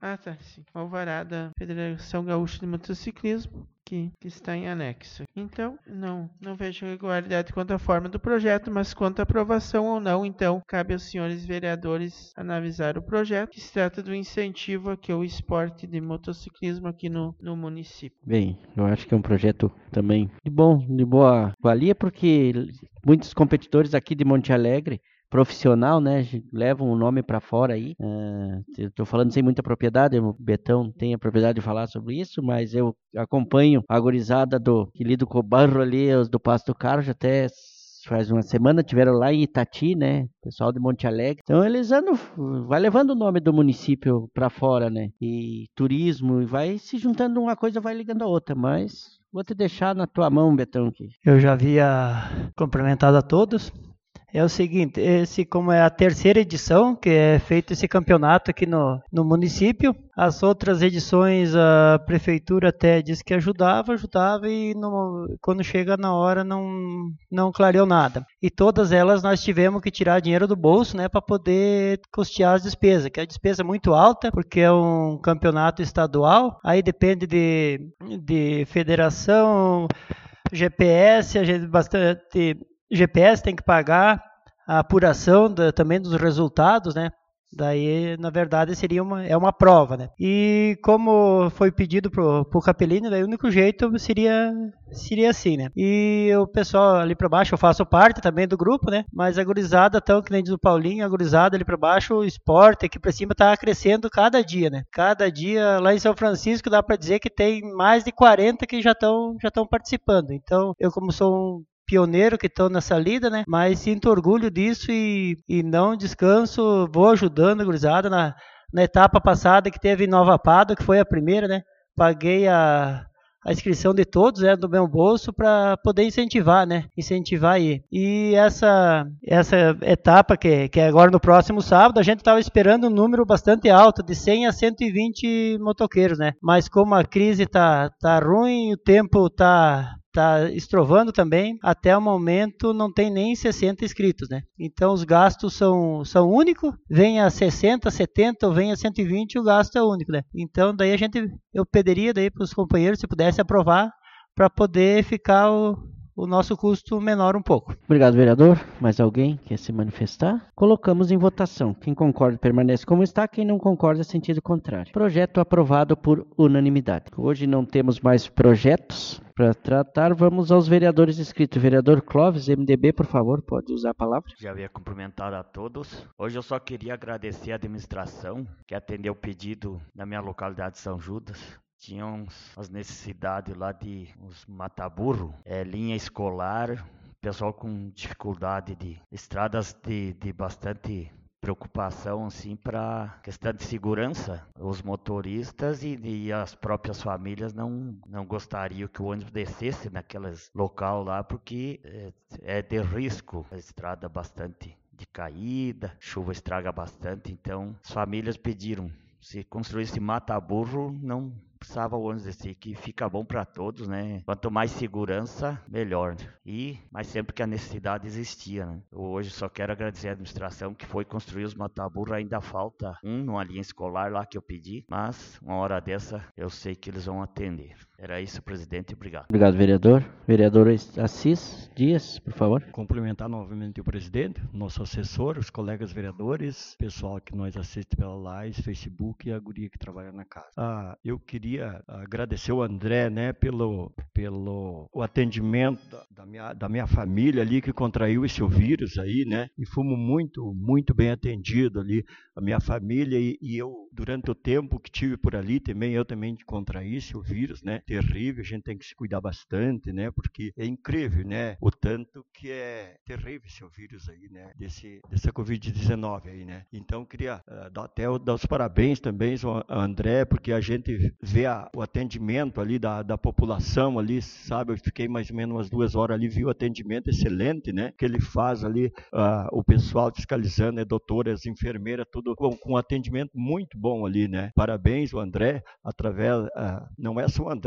Ah, tá, sim. Alvarada Federação Gaúcha de Motociclismo, que, que está em anexo. Então, não, não vejo regularidade quanto à forma do projeto, mas quanto à aprovação ou não, então, cabe aos senhores vereadores analisar o projeto, que se trata do incentivo aqui ao esporte de motociclismo aqui no, no município. Bem, eu acho que é um projeto também de bom, de boa valia, porque muitos competidores aqui de Monte Alegre, profissional, né, levam o nome para fora aí. Uh, Estou falando sem muita propriedade, o Betão tem a propriedade de falar sobre isso, mas eu acompanho a gurizada do que lido com o barro ali, os do Pasto Carlos, até faz uma semana tiveram lá em Itati, né, pessoal de Monte Alegre. Então eles andam, vai levando o nome do município para fora, né, e turismo, e vai se juntando uma coisa, vai ligando a outra, mas vou te deixar na tua mão, Betão. Aqui. Eu já havia cumprimentado a todos. É o seguinte, esse como é a terceira edição que é feito esse campeonato aqui no, no município, as outras edições a prefeitura até disse que ajudava, ajudava e no, quando chega na hora não, não clareou nada. E todas elas nós tivemos que tirar dinheiro do bolso, né, para poder custear as despesas, que é a despesa é muito alta, porque é um campeonato estadual, aí depende de, de federação, G P S, a gente bastante... G P S tem que pagar a apuração da, também dos resultados, né? Daí, na verdade, seria uma, é uma prova, né? E como foi pedido pro, pro Capellini, daí o único jeito seria, seria assim, né? E o pessoal ali para baixo, eu faço parte também do grupo, né? Mas a gurizada, tão que nem diz o Paulinho, a gurizada ali para baixo, o esporte aqui para cima tá crescendo cada dia, né? Cada dia, lá em São Francisco, dá para dizer que tem mais de quarenta que já estão já estão participando. Então, eu como sou um pioneiro que estão nessa lida, né? Mas sinto orgulho disso e, e não descanso, vou ajudando a gurizada na, na etapa passada que teve em Nova Pado, que foi a primeira, né? Paguei a, a inscrição de todos, né, do meu bolso para poder incentivar, né? Incentivar aí. E essa, essa etapa que, que é agora no próximo sábado, a gente estava esperando um número bastante alto, de cem a cento e vinte motoqueiros, né? Mas como a crise tá, tá ruim, o tempo tá... Está estrovando também, até o momento não tem nem sessenta inscritos, né? Então os gastos são, são únicos, vem a sessenta, setenta ou vem a cento e vinte, o gasto é único, né? Então daí a gente, eu pediria daí para os companheiros, se pudesse aprovar, para poder ficar o, o nosso custo menor um pouco. Obrigado, vereador. Mais alguém quer se manifestar? Colocamos em votação. Quem concorda permanece como está, quem não concorda sentido contrário. Projeto aprovado por unanimidade. Hoje não temos mais projetos para tratar, vamos aos vereadores inscritos. Vereador Clóvis, M D B, por favor, pode usar a palavra. Já havia cumprimentado a todos. Hoje eu só queria agradecer a administração que atendeu o pedido na minha localidade de São Judas. Tinham as necessidades lá de uns mataburro, é, linha escolar, pessoal com dificuldade de estradas de, de bastante preocupação assim para questão de segurança. Os motoristas e, e as próprias famílias não, não gostariam que o ônibus descesse naqueles local lá, porque é, é de risco, a estrada bastante de caída, chuva estraga bastante, então as famílias pediram, se construísse mata-burro, não precisava o ônibus descer, que fica bom para todos, né? Quanto mais segurança, melhor. E, mas sempre que a necessidade existia, né? Eu hoje só quero agradecer a administração que foi construir os mataburros. Ainda falta um numa linha escolar lá que eu pedi, mas uma hora dessa eu sei que eles vão atender. Era isso, presidente. Obrigado. Obrigado, vereador. Vereador Assis Dias, por favor. Cumprimentar novamente o presidente, nosso assessor, os colegas vereadores, pessoal que nós assiste pela live, Facebook e a guria que trabalha na casa. Ah, eu queria agradecer o André, né, pelo, pelo o atendimento da, da, minha, da minha família ali que contraiu esse vírus aí, né, e fomos muito, muito bem atendidos ali, a minha família e, e eu, durante o tempo que tive por ali também, eu também contraí esse vírus, né, terrível, a gente tem que se cuidar bastante, né, porque é incrível, né, o tanto que é terrível esse vírus aí, né, desse, dessa covid dezenove aí, né, então queria uh, dar, até dar os parabéns também ao André, porque a gente vê a, o atendimento ali da, da população ali, sabe, eu fiquei mais ou menos umas duas horas ali, vi o atendimento excelente, né, que ele faz ali, uh, o pessoal fiscalizando, né, doutoras, enfermeiras, tudo com, com um atendimento muito bom ali, né, parabéns o André, através, uh, não é só o André,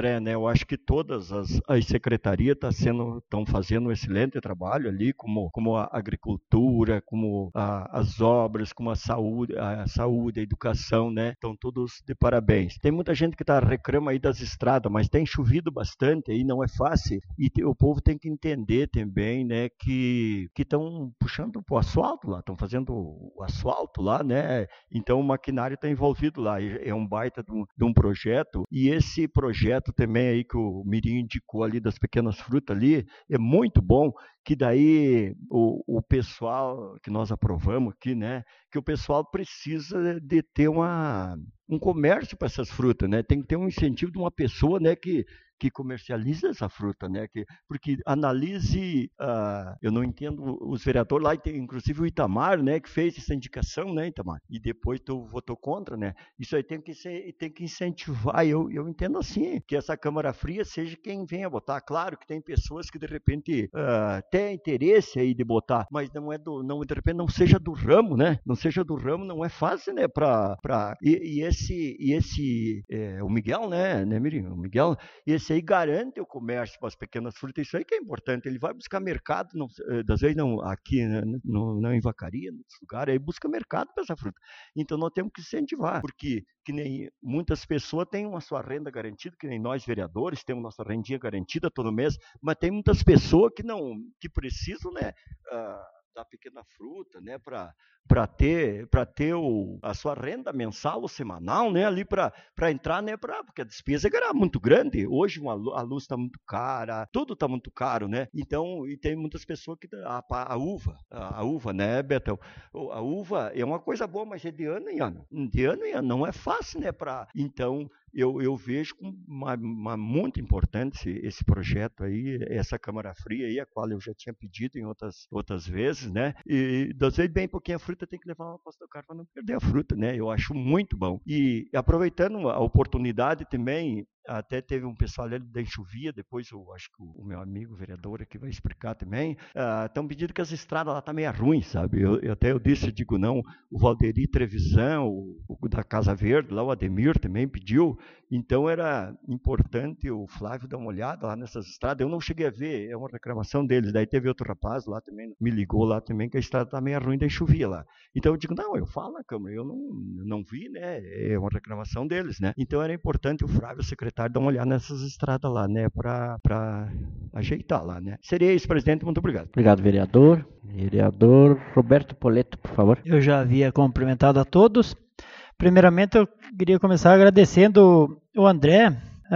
André, né? Eu acho que todas as, as secretarias estão sendo, estão fazendo um excelente trabalho ali, como, como a agricultura, como a, as obras, como a saúde, a saúde, a educação, né? Estão todos de parabéns. Tem muita gente que está reclama aí das estradas, mas tem chovido bastante aí, não é fácil. E te, o povo tem que entender também, né? Que que estão puxando o asfalto lá, estão fazendo o asfalto lá, né? Então o maquinário está envolvido lá. É um baita de um, de um projeto. E esse projeto também aí que o Mirim indicou ali das pequenas frutas ali, é muito bom, que daí o, o pessoal que nós aprovamos aqui, né, que o pessoal precisa de ter uma, um comércio para essas frutas, né, tem que ter um incentivo de uma pessoa, né, que que comercializa essa fruta, né? Que, porque analise, uh, eu não entendo os vereadores lá, tem inclusive o Itamar, né? Que fez essa indicação, né, Itamar? E depois tu votou contra, né? Isso aí tem que ser, tem que incentivar. Eu, eu entendo assim, que essa Câmara Fria seja quem venha botar. Claro que tem pessoas que de repente uh, têm interesse aí de botar, mas não é do, não de repente não seja do ramo, né? Não seja do ramo, não é fácil, né? Para para e, e esse e esse é, o Miguel, né? Né, Mirim? O Miguel, esse Isso aí garante o comércio para as pequenas frutas, isso aí que é importante. Ele vai buscar mercado, não, das vezes não aqui, né, não, não em Vacaria, nos lugares, aí busca mercado para essa fruta. Então nós temos que incentivar, porque que nem muitas pessoas têm uma sua renda garantida, que nem nós vereadores temos nossa rendinha garantida todo mês, mas tem muitas pessoas que não, que precisam, né, uh, da pequena fruta, né, para para ter para ter o, a sua renda mensal ou semanal, né, ali para para entrar, né, para porque a despesa era muito grande. Hoje uma, a luz está muito cara, tudo está muito caro, né? Então e tem muitas pessoas que a, a, a uva, a, a uva, né, Betel? A uva é uma coisa boa, mas é de ano em ano, de ano em ano, não é fácil, né, para então Eu, eu vejo como uma, uma muito importante esse, esse projeto aí, essa Câmara Fria aí, a qual eu já tinha pedido em outras, outras vezes, né? E das vezes bem pouquinho a fruta tem que levar uma posta do carro para não perder a fruta, né? Eu acho muito bom. E aproveitando a oportunidade também, até teve um pessoal ali da Enxuvia, depois eu acho que o, o meu amigo vereador aqui vai explicar também, estão uh, pedindo que as estradas lá estão meio ruins, sabe? Eu, eu até eu disse, eu digo não, o Valderi Trevisan, o, o da Casa Verde, lá o Ademir também pediu, então era importante o Flávio dar uma olhada lá nessas estradas, eu não cheguei a ver, é uma reclamação deles, daí teve outro rapaz lá também, me ligou lá também, que a estrada está meio ruim da Enxuvia lá. Então eu digo, não, eu falo na Câmara, eu não, não vi, né? É uma reclamação deles, né? Então era importante o Flávio, o secretário, dar uma olhada nessas estradas lá, né, para ajeitar lá, né. Seria isso, presidente, muito obrigado. Obrigado, vereador. Vereador Roberto Poleto, por favor. Eu já havia cumprimentado a todos. Primeiramente, eu queria começar agradecendo o André,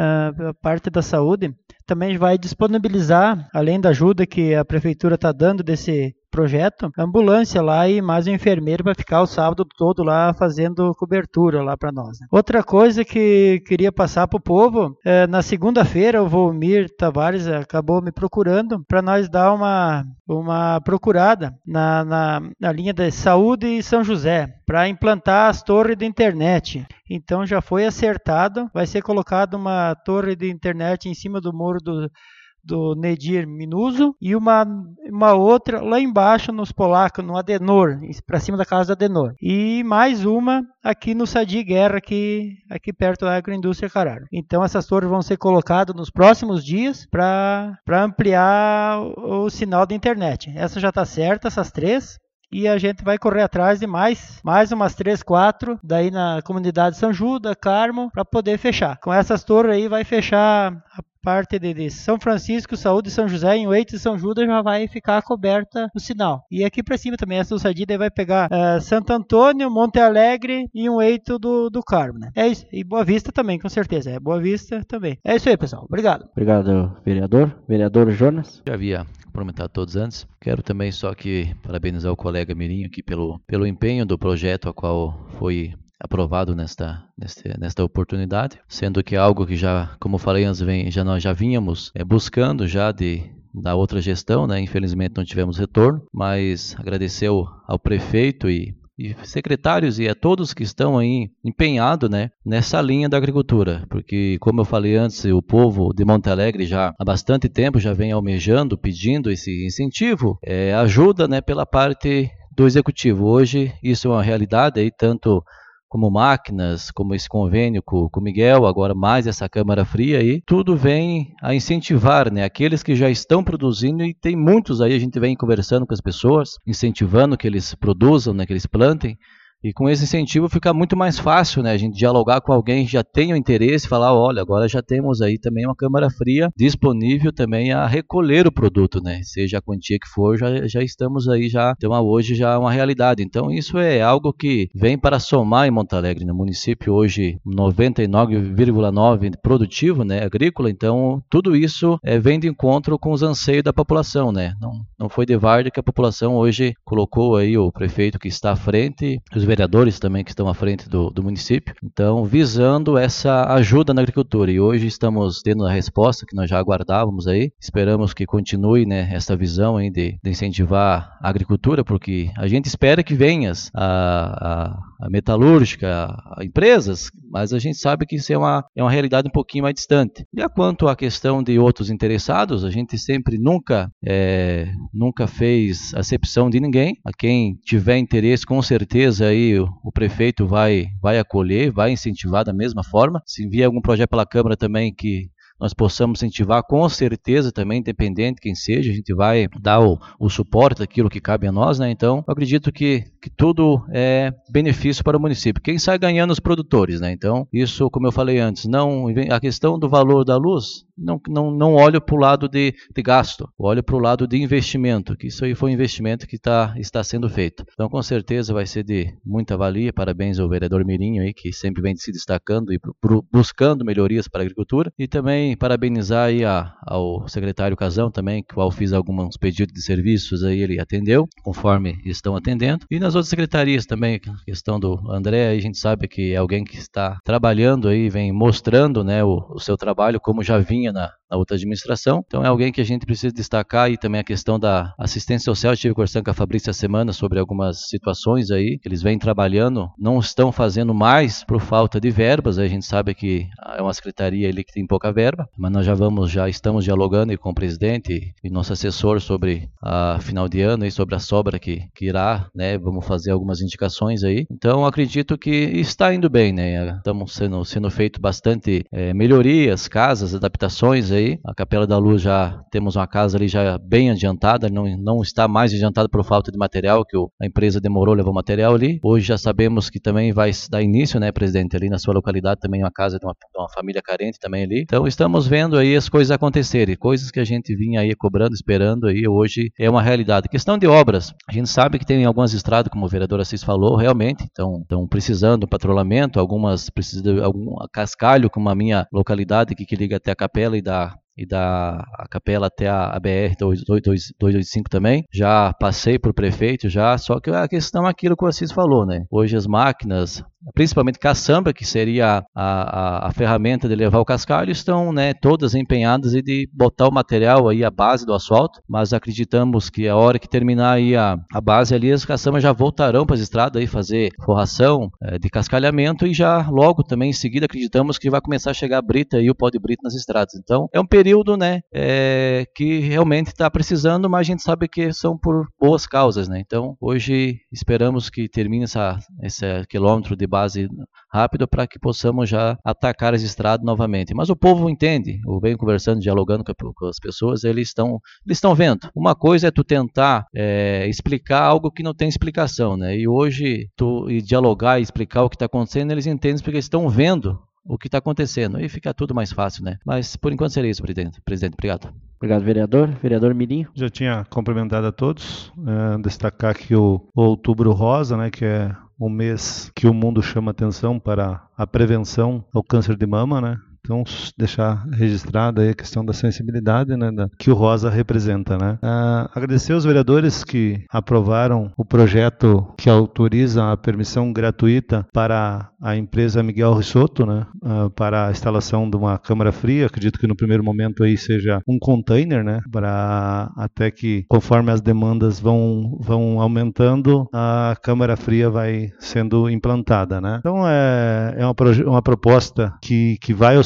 a parte da saúde. Também vai disponibilizar, além da ajuda que a prefeitura está dando desse projeto, ambulância lá e mais um enfermeiro para ficar o sábado todo lá fazendo cobertura lá para nós. Né? Outra coisa que queria passar para o povo, é, na segunda-feira o Volmir Tavares acabou me procurando para nós dar uma, uma procurada na, na, na linha de saúde e São José, para implantar as torres de internet. Então já foi acertado, vai ser colocada uma torre de internet em cima do muro do do Nedir Minuso e uma, uma outra lá embaixo nos Polacos, no Adenor, para cima da casa do Adenor. E mais uma aqui no Sadi Guerra, aqui, aqui perto da Agroindústria Carraro. Então essas torres vão ser colocadas nos próximos dias para ampliar o, o sinal da internet. Essa já está certa, essas três. E a gente vai correr atrás de mais, mais umas três, quatro, daí na comunidade São Judas, Carmo, para poder fechar. Com essas torres aí vai fechar a parte de, de São Francisco, Saúde e São José, em Oito e São Judas já vai ficar coberta o sinal. E aqui para cima também, essa do Sadi, daí vai pegar uh, Santo Antônio, Monte Alegre e um Eito do, do Carmo, né? É isso. E Boa Vista também, com certeza. É Boa Vista também. É isso aí, pessoal. Obrigado. Obrigado, vereador. Vereador Jonas. Já havia cumprimentado todos antes. Quero também só que parabenizar o colega Mirim aqui pelo, pelo empenho do projeto a qual foi aprovado nesta, nesta, nesta oportunidade, sendo que é algo que já, como falei antes, vem, já nós já vínhamos é, buscando já de da outra gestão, né? Infelizmente não tivemos retorno, mas agradecer ao, ao prefeito e, e secretários e a todos que estão aí empenhados, né, nessa linha da agricultura, porque como eu falei antes, o povo de Monte Alegre já há bastante tempo já vem almejando, pedindo esse incentivo, é, ajuda, né, pela parte do executivo. Hoje isso é uma realidade aí, tanto como máquinas, como esse convênio com o Miguel, agora mais essa câmara fria aí, tudo vem a incentivar, né, aqueles que já estão produzindo, e tem muitos aí, a gente vem conversando com as pessoas, incentivando que eles produzam, né, que eles plantem. E com esse incentivo fica muito mais fácil, né, a gente dialogar com alguém que já tem o interesse, falar, olha, agora já temos aí também uma câmara fria disponível também a recolher o produto, né, seja a quantia que for, já, já estamos aí, já, então hoje já é uma realidade. Então isso é algo que vem para somar em Monte Alegre, no município hoje noventa e nove vírgula nove por cento produtivo, né, agrícola, então tudo isso é, vem de encontro com os anseios da população, né, não, não foi de varda que a população hoje colocou aí o prefeito que está à frente, os vereadores também que estão à frente do, do município, então visando essa ajuda na agricultura, e hoje estamos tendo a resposta que nós já aguardávamos aí, esperamos que continue, né, essa visão aí de, de incentivar a agricultura, porque a gente espera que venha a, a, a metalúrgica, a, a empresas, mas a gente sabe que isso é uma, é uma realidade um pouquinho mais distante. E quanto à questão de outros interessados, a gente sempre nunca, é, nunca fez acepção de ninguém, a quem tiver interesse com certeza aí o, o prefeito vai, vai acolher, vai incentivar da mesma forma. Se vier algum projeto pela Câmara também que nós possamos incentivar, com certeza também, independente quem seja, a gente vai dar o, o suporte daquilo que cabe a nós, né? Então, eu acredito que, que tudo é benefício para o município. Quem sai ganhando os produtores, né? Então, isso, como eu falei antes, não, a questão do valor da luz, não, não, não olho para o lado de, de gasto, olho para o lado de investimento, que isso aí foi um investimento que tá, está sendo feito. Então, com certeza vai ser de muita valia. Parabéns ao vereador Mirinho aí, que sempre vem se destacando e buscando melhorias para a agricultura, e também parabenizar aí a, ao secretário Casão também, que qual fiz alguns pedidos de serviços aí, ele atendeu, conforme estão atendendo. E nas outras secretarias também, a questão do André, aí a gente sabe que é alguém que está trabalhando aí, vem mostrando, né, o, o seu trabalho, como já vinha na, na outra administração. Então é alguém que a gente precisa destacar. E também a questão da assistência social, eu estive conversando com a Fabrícia essa semana sobre algumas situações aí, que eles vêm trabalhando, não estão fazendo mais por falta de verbas. Aí a gente sabe que é uma secretaria ali que tem pouca verba, mas nós já vamos, já estamos dialogando aí com o presidente e nosso assessor sobre a final de ano e sobre a sobra que, que irá, né, vamos fazer algumas indicações aí. Então acredito que está indo bem, né, estamos sendo, sendo feito bastante é, melhorias, casas, adaptações aí. A Capela da Luz já temos uma casa ali já bem adiantada, não, não está mais adiantada por falta de material, que o, a empresa demorou, levou material ali. Hoje já sabemos que também vai dar início, né, presidente, ali na sua localidade também uma casa de uma, de uma família carente também ali. Então estamos vendo aí as coisas acontecerem, coisas que a gente vinha aí cobrando, esperando aí, hoje é uma realidade. Questão de obras, a gente sabe que tem algumas estradas, como o vereador Assis falou, realmente, então estão precisando de patrulhamento, algumas precisam de algum cascalho, como a minha localidade aqui, que liga até a Capela e da e da a Capela até a B R duzentos e oitenta e cinco também, já passei por prefeito já, só que a questão é aquilo que o Assis falou, né, hoje as máquinas, principalmente caçamba, que seria a, a, a ferramenta de levar o cascalho, estão, né, todas empenhadas em de botar o material aí, a base do asfalto, mas acreditamos que a hora que terminar aí a, a base ali, as caçambas já voltarão para as estradas aí fazer forração é, de cascalhamento, e já logo também em seguida acreditamos que vai começar a chegar a brita e o pó de brita nas estradas. Então é um período, né, é, que realmente está precisando, mas a gente sabe que são por boas causas, né? Então hoje esperamos que termine essa, esse quilômetro de base rápido para que possamos já atacar as estradas novamente. Mas o povo entende, eu venho conversando, dialogando com, com as pessoas, eles estão eles estão vendo. Uma coisa é tu tentar é, explicar algo que não tem explicação, né? E hoje tu e dialogar e explicar o que está acontecendo, eles entendem porque eles estão vendo o que está acontecendo, aí fica tudo mais fácil, né? Mas por enquanto seria isso, presidente. Presidente, obrigado. Obrigado, vereador. Vereador Mirinho. Já tinha cumprimentado a todos, é, destacar que o, o Outubro Rosa, né, que é o mês que o mundo chama atenção para a prevenção ao câncer de mama, né? Então, deixar registrada aí a questão da sensibilidade, né, da, que o Rosa representa, né? Ah, agradecer aos vereadores que aprovaram o projeto que autoriza a permissão gratuita para a empresa Miguel Risotto, né, ah, para a instalação de uma câmara fria. Acredito que no primeiro momento aí seja um container, né, para até que, conforme as demandas vão, vão aumentando, a câmara fria vai sendo implantada, né? Então, é, é uma, uma proposta que, que vai auxiliar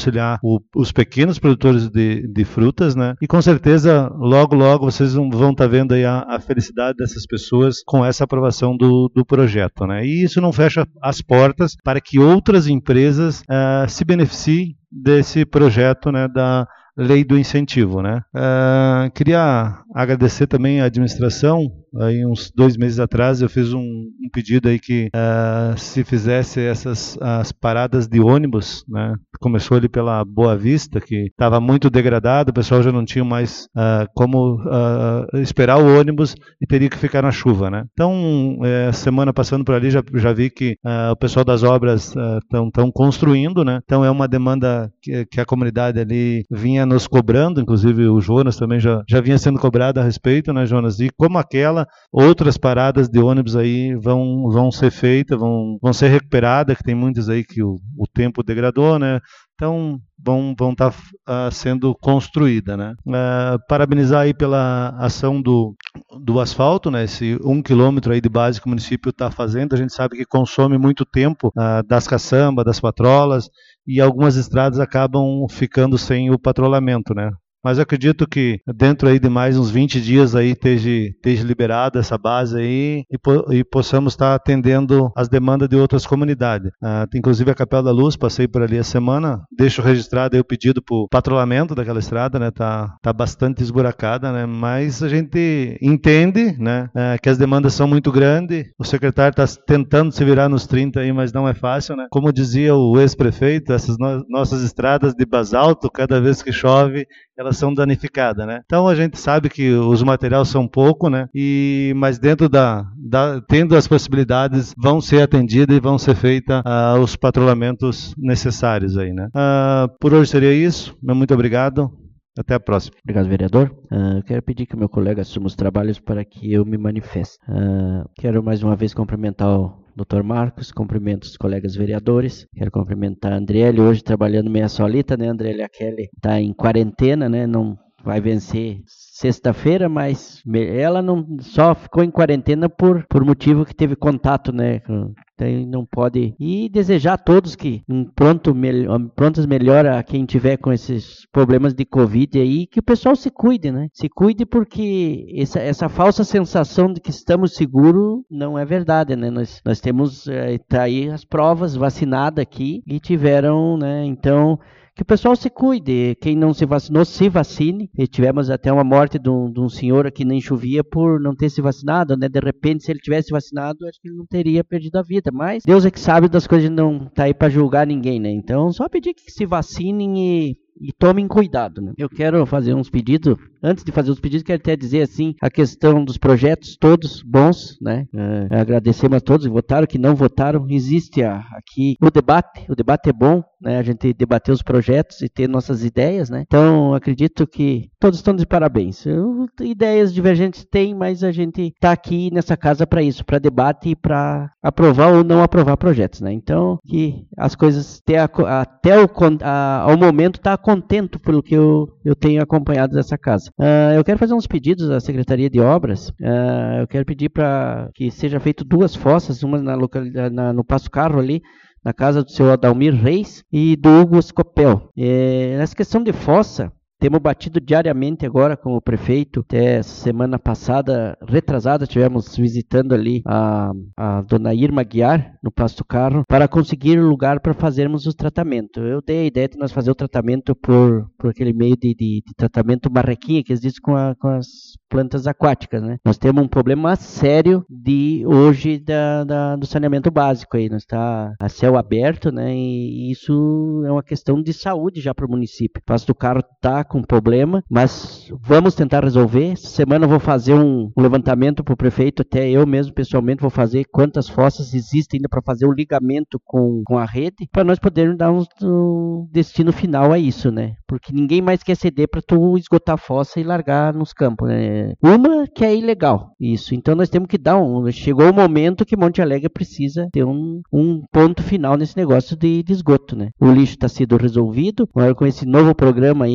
auxiliar o, os pequenos produtores de, de frutas, né? E com certeza, logo, logo, vocês vão estar vendo aí a, a felicidade dessas pessoas com essa aprovação do, do projeto, né? E isso não fecha as portas para que outras empresas uh, se beneficiem desse projeto, né, da lei do incentivo, né? Uh, queria agradecer também à administração. Aí uns dois meses atrás eu fiz um, um pedido aí que uh, se fizesse essas as paradas de ônibus, né? Começou ali pela Boa Vista, que estava muito degradado, o pessoal já não tinha mais uh, como uh, esperar o ônibus e teria que ficar na chuva, né? Então, é, semana passando por ali já, já vi que uh, o pessoal das obras estão uh, construindo, né? Então é uma demanda que, que a comunidade ali vinha nos cobrando, inclusive o Jonas também já, já vinha sendo cobrado a respeito, né, Jonas? E como aquela, outras paradas de ônibus aí vão, vão ser feitas, vão, vão ser recuperadas, que tem muitas aí que o, o tempo degradou, né? Então vão vão estar tá, uh, sendo construídas, né? Uh, parabenizar aí pela ação do, do asfalto, né? Esse um quilômetro aí de base que o município está fazendo, a gente sabe que consome muito tempo uh, das caçambas, das patrolas, e algumas estradas acabam ficando sem o patrulhamento, né? Mas eu acredito que dentro aí de mais uns vinte dias aí esteja, esteja liberada essa base aí e, po, e possamos estar atendendo as demandas de outras comunidades. Ah, inclusive a Capela da Luz, passei por ali a semana, deixo registrado aí o pedido para o patrulhamento daquela estrada, né? Tá, tá bastante esburacada, né? Mas a gente entende, né? É, que as demandas são muito grandes, o secretário está tentando se virar nos trinta aí, mas não é fácil, né? Como dizia o ex-prefeito, essas no, nossas estradas de basalto, cada vez que chove, elas são danificadas, né? Então a gente sabe que os materiais são pouco, né? E mas dentro da, da tendo as possibilidades, vão ser atendidas e vão ser feitos uh, os patrulhamentos necessários aí, né? Uh, por hoje seria isso. Muito obrigado. Até a próxima. Obrigado, vereador. Uh, quero pedir que meu colega assuma os trabalhos para que eu me manifeste. Uh, quero mais uma vez cumprimentar o doutor Marcos, cumprimento os colegas vereadores, quero cumprimentar a Andriele, hoje trabalhando meia solita, né, Andriele? A Kelly está em quarentena, né, não vai vencer sexta-feira, mas ela não só ficou em quarentena por, por motivo que teve contato, né, então não pode, e desejar a todos que um pronto, prontas melhora a quem tiver com esses problemas de Covid aí, que o pessoal se cuide, né, se cuide porque essa, essa falsa sensação de que estamos seguros não é verdade, né, nós, nós temos, é, tá aí as provas vacinadas aqui e tiveram, né, então que o pessoal se cuide, quem não se vacinou, se vacine. E tivemos até uma morte de um, de um senhor que nem chovia por não ter se vacinado, né? De repente, se ele tivesse vacinado, acho que ele não teria perdido a vida. Mas Deus é que sabe das coisas, não tá aí para julgar ninguém, né? Então, só pedir que se vacinem e, e tomem cuidado, né? Eu quero fazer uns pedidos. Antes de fazer os pedidos, quero até dizer assim, a questão dos projetos, todos bons, né? É, agradecemos a todos que votaram, que não votaram. Existe a, aqui o debate, o debate é bom, né? A gente debater os projetos e ter nossas ideias, né? Então, acredito que todos estão de parabéns. Eu, ideias divergentes tem, mas a gente está aqui nessa casa para isso, para debate e para aprovar ou não aprovar projetos, né? Então, que as coisas até, a, até o, a, ao momento está contento pelo que eu, eu tenho acompanhado dessa casa. Uh, eu quero fazer uns pedidos à Secretaria de Obras. Uh, eu quero pedir para que seja feito duas fossas, uma na localidade, na, no Passo Carro ali, na casa do senhor Adalmir Reis e do Hugo Scopel. É, nessa questão de fossa, temos batido diariamente agora com o prefeito. Até semana passada, retrasada, tivemos visitando ali a, a dona Irma Guiar, no Pasto Carro, para conseguir um lugar para fazermos o tratamento. Eu dei a ideia de nós fazer o tratamento por, por aquele meio de, de, de tratamento marrequinha, que eles dizem com, a, com as plantas aquáticas, né? Nós temos um problema sério de hoje da, da, do saneamento básico aí. Nós está a céu aberto, né? E isso é uma questão de saúde já para o município. O Pasto Carro está com problema, mas vamos tentar resolver. Essa semana eu vou fazer um, um levantamento para o prefeito, até eu mesmo pessoalmente vou fazer quantas fossas existem ainda para fazer o ligamento com, com a rede, para nós podermos dar um, um destino final a isso, né? Porque ninguém mais quer ceder para tu esgotar a fossa e largar nos campos, né? Uma que é ilegal, isso. Então nós temos que dar um... Chegou o momento que Monte Alegre precisa ter um, um ponto final nesse negócio de, de esgoto, né? O lixo está sendo resolvido, agora com esse novo programa aí, né?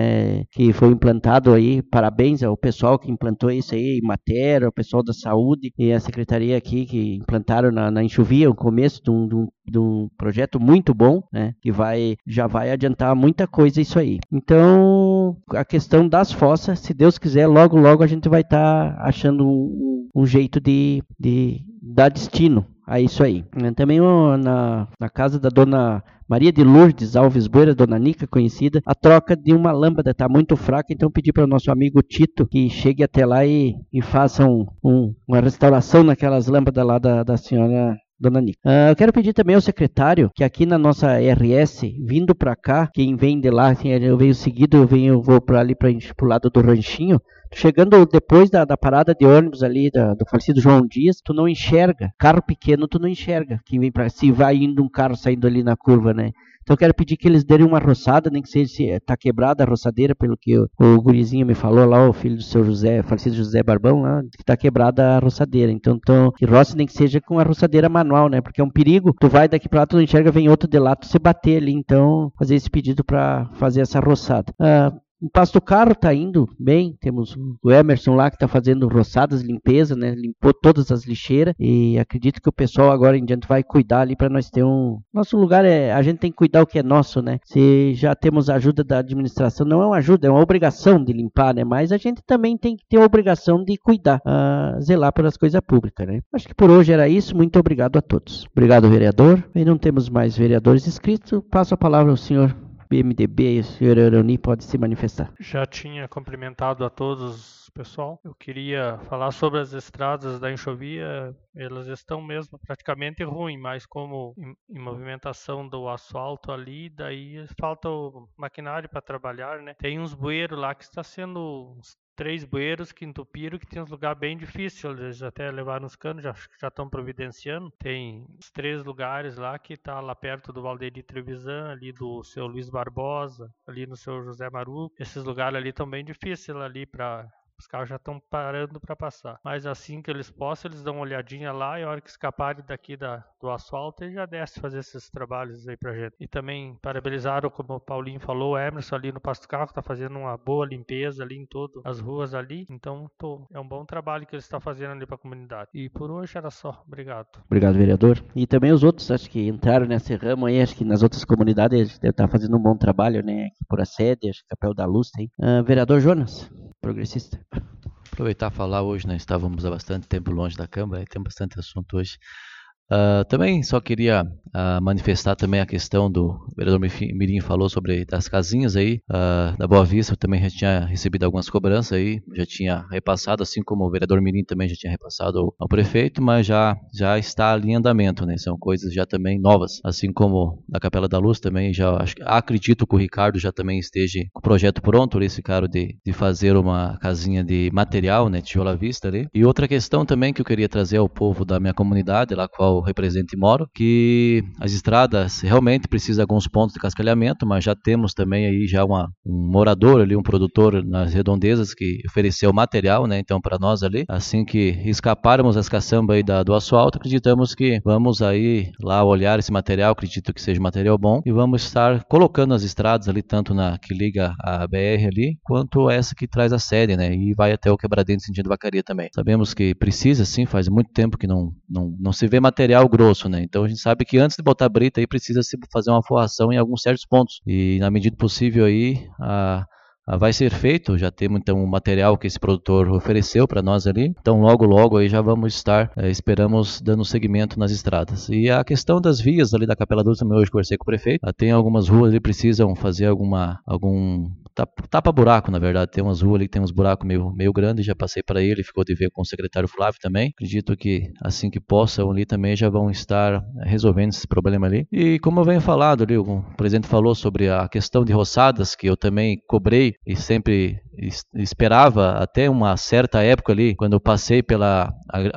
né, que foi implantado aí. Parabéns ao pessoal que implantou isso aí, Imater, ao pessoal da saúde e a secretaria aqui que implantaram na, na enxovia, o começo de um, de, um, de um projeto muito bom, né, que vai, já vai adiantar muita coisa isso aí. Então, a questão das fossas, se Deus quiser, logo, logo a gente vai estar tá achando um, um jeito de, de dar destino a isso aí. Também na, na casa da dona Maria de Lourdes Alves Boeira, dona Nica, conhecida, a troca de uma lâmpada está muito fraca, então pedi para o nosso amigo Tito que chegue até lá e, e faça um, um, uma restauração naquelas lâmpadas lá da, da senhora Dona Nica. Uh, eu quero pedir também ao secretário que aqui na nossa R S, vindo para cá, quem vem de lá, assim, eu venho seguido, eu venho, eu vou para ali para o lado do Ranchinho. Chegando depois da, da parada de ônibus ali da, do falecido João Dias, tu não enxerga. Carro pequeno tu não enxerga. Quem vem pra, se vai indo um carro saindo ali na curva, né? Então eu quero pedir que eles derem uma roçada, nem que seja se tá quebrada a roçadeira, pelo que o, o gurizinho me falou lá, o filho do seu José, falecido José Barbão, lá, que tá quebrada a roçadeira. Então, então que roça nem que seja com a roçadeira manual, né? Porque é um perigo. Tu vai daqui pra lá, tu não enxerga, vem outro de lá, tu se bater ali. Então, fazer esse pedido para fazer essa roçada. Ah, O Pasto Carro está indo bem, temos o Emerson lá que está fazendo roçadas, limpeza, né? Limpou todas as lixeiras e acredito que o pessoal agora em diante vai cuidar ali para nós ter um... Nosso lugar é... A gente tem que cuidar o que é nosso, né? Se já temos a ajuda da administração, não é uma ajuda, é uma obrigação de limpar, né? Mas a gente também tem que ter a obrigação de cuidar, uh, zelar pelas coisas públicas, né? Acho que por hoje era isso, muito obrigado a todos. Obrigado, vereador. E não temos mais vereadores inscritos, passo a palavra ao senhor B M D B, o senhor Euroni pode se manifestar. Já tinha cumprimentado a todos, pessoal. Eu queria falar sobre as estradas da enxovia. Elas estão mesmo praticamente ruins, mas como em, em movimentação do asfalto ali, daí falta o maquinário para trabalhar, né? Tem uns bueiros lá que está sendo... três bueiros que entupiram, que tem uns lugares bem difíceis, eles até levaram os canos, já já estão providenciando. Tem os três lugares lá que tá lá perto do Valderi Trevisan, ali do seu Luiz Barbosa, ali no seu José Maru. Esses lugares ali estão bem difíceis ali para... Os carros já estão parando para passar. Mas assim que eles possam, eles dão uma olhadinha lá e a hora que escaparem daqui da, do asfalto, eles já descem fazer esses trabalhos aí pra gente. E também parabenizaram, como o Paulinho falou, o Emerson ali no Pasto Carro, que tá fazendo uma boa limpeza ali em todas as ruas ali. Então, tô, é um bom trabalho que eles estão fazendo ali pra comunidade. E por hoje era só. Obrigado. Obrigado, vereador. E também os outros, acho que entraram nesse ramo aí, acho que nas outras comunidades eles devem estar fazendo um bom trabalho, né? Aqui por a sede, acho que Capel da Luz tem. Uh, vereador Jonas, progressista. Aproveitar e falar hoje, né? Estávamos há bastante tempo longe da Câmara, tem bastante assunto hoje. Uh, também só queria uh, manifestar também a questão do o vereador Mirim falou sobre das casinhas aí uh, da Boa Vista. Eu também já tinha recebido algumas cobranças aí, já tinha repassado, assim como o vereador Mirim também já tinha repassado ao, ao prefeito, mas já, já está ali em andamento, né? São coisas já também novas, assim como da Capela da Luz também, já acho, acredito que o Ricardo já também esteja com o projeto pronto, esse cara de, de fazer uma casinha de material, né? Tijolo à vista ali. E outra questão também que eu queria trazer ao povo da minha comunidade, lá qual represento e moro, que as estradas realmente precisam de alguns pontos de cascalhamento, mas já temos também aí já uma, um morador ali, um produtor nas redondezas que ofereceu material, né, então para nós ali, assim que escaparmos as caçambas aí da, do asfalto, acreditamos que vamos aí lá olhar esse material, acredito que seja material bom, e vamos estar colocando as estradas ali, tanto na que liga a B R ali, quanto essa que traz a sede, né, e vai até o Quebradento sentido Vacaria também. Sabemos que precisa, sim, faz muito tempo que não, não, não se vê material grosso, né? Então a gente sabe que antes de botar brita aí precisa se fazer uma forração em alguns certos pontos e na medida possível aí a, a vai ser feito. Já temos então o material que esse produtor ofereceu para nós ali, então logo logo aí já vamos estar é, esperamos dando seguimento nas estradas. E a questão das vias ali da Capela Dulce também hoje conversei com o prefeito, tem algumas ruas ali que precisam fazer alguma algum tapa buraco, na verdade, tem umas ruas ali que tem uns buracos meio, meio grandes, já passei para ele, ficou de ver com o secretário Flávio também, acredito que assim que possam ali também já vão estar resolvendo esse problema ali. E como eu venho falado ali, o presidente falou sobre a questão de roçadas, que eu também cobrei e sempre esperava até uma certa época ali, quando eu passei pelas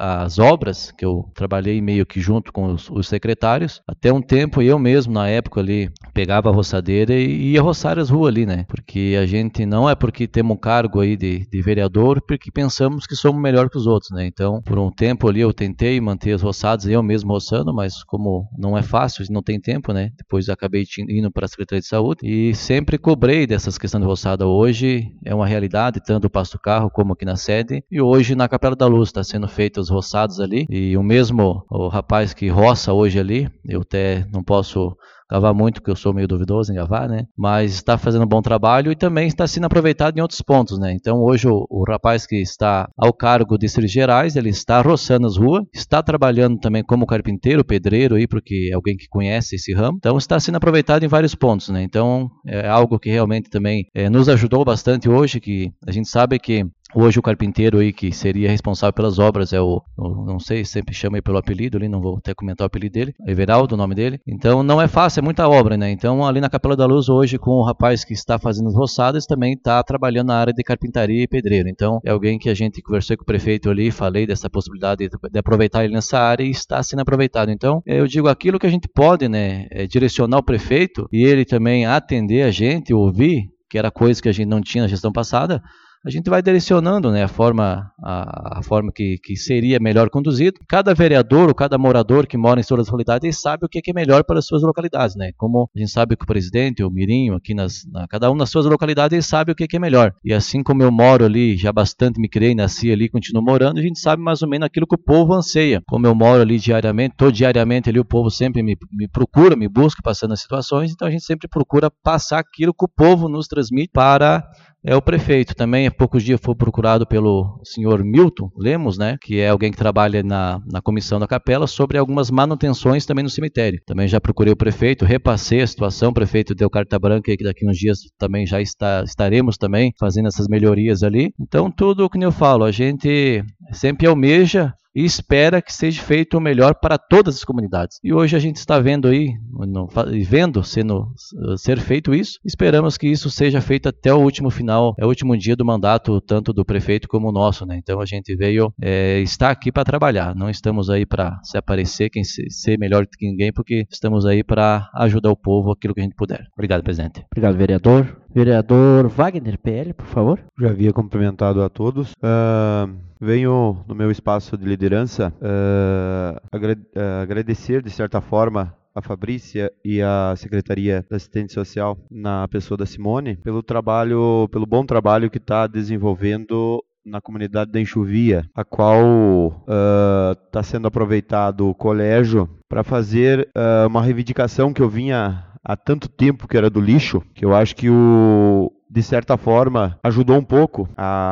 obras, que eu trabalhei meio que junto com os, os secretários, até um tempo eu mesmo na época ali pegava a roçadeira e ia roçar as ruas ali, né? Porque a gente não é porque temos um cargo aí de, de vereador porque pensamos que somos melhor que os outros, né? Então, por um tempo ali eu tentei manter as roçadas, eu mesmo roçando, mas como não é fácil, não tem tempo, né? Depois acabei indo para a Secretaria de Saúde e sempre cobrei dessas questões de roçada. Hoje é uma realidade, tanto o Pasto Carro como aqui na sede, e hoje na Capela da Luz está sendo feitas as roçadas ali, e o mesmo o rapaz que roça hoje ali, eu até não posso gavar muito, porque eu sou meio duvidoso em gavar, né? Mas está fazendo um bom trabalho e também está sendo aproveitado em outros pontos, né? Então hoje o, o rapaz que está ao cargo de Serviços Gerais, ele está roçando as ruas, está trabalhando também como carpinteiro, pedreiro aí, porque é alguém que conhece esse ramo. Então está sendo aproveitado em vários pontos, né? Então é algo que realmente também é, nos ajudou bastante hoje, que a gente sabe que hoje o carpinteiro aí que seria responsável pelas obras é o, o não sei, sempre chama aí pelo apelido ali, não vou até comentar o apelido dele, Everaldo, o nome dele. Então não é fácil, é muita obra, né? Então ali na Capela da Luz hoje com o rapaz que está fazendo as roçadas também está trabalhando na área de carpintaria e pedreiro. Então é alguém que a gente conversou com o prefeito ali, falei dessa possibilidade de, de aproveitar ele nessa área e está sendo aproveitado. Então eu digo aquilo que a gente pode, né, é direcionar o prefeito e ele também atender a gente, ouvir, que era coisa que a gente não tinha na gestão passada. A gente vai direcionando, né, a forma, a, a forma que, que seria melhor conduzido. Cada vereador ou cada morador que mora em suas localidades sabe o que é melhor para as suas localidades, né? Como a gente sabe que o presidente, o Mirinho, aqui nas, na, cada um nas suas localidades sabe o que é melhor. E assim como eu moro ali, já bastante me criei, nasci ali, continuo morando, a gente sabe mais ou menos aquilo que o povo anseia. Como eu moro ali diariamente, tô diariamente ali, o povo sempre me, me procura, me busca passando as situações, então a gente sempre procura passar aquilo que o povo nos transmite para é o prefeito. Também há poucos dias foi procurado pelo senhor Milton Lemos, né, que é alguém que trabalha na, na comissão da capela, sobre algumas manutenções também no cemitério. Também já procurei o prefeito, repassei a situação, o prefeito deu carta branca e que daqui uns dias também já está, estaremos também fazendo essas melhorias ali. Então tudo o que eu falo, a gente sempre almeja e espera que seja feito o melhor para todas as comunidades. E hoje a gente está vendo aí, no, vendo sendo, uh, ser feito isso, esperamos que isso seja feito até o último final, é o último dia do mandato, tanto do prefeito como o nosso, né? Então a gente veio, é, está aqui para trabalhar, não estamos aí para se aparecer, quem se, ser melhor que ninguém, porque estamos aí para ajudar o povo aquilo que a gente puder. Obrigado, presidente. Obrigado, vereador. Vereador Wagner, P L, por favor. Já havia cumprimentado a todos. Uh, venho no meu espaço de liderança uh, agra uh, agradecer, de certa forma, a Fabrícia e a Secretaria da Assistência Social, na pessoa da Simone, pelo trabalho, pelo bom trabalho que está desenvolvendo na comunidade da Enxuvia, a qual está uh, sendo aproveitado o colégio para fazer uh, uma reivindicação que eu vinha há tanto tempo, que era do lixo, que eu acho que o, de certa forma ajudou um pouco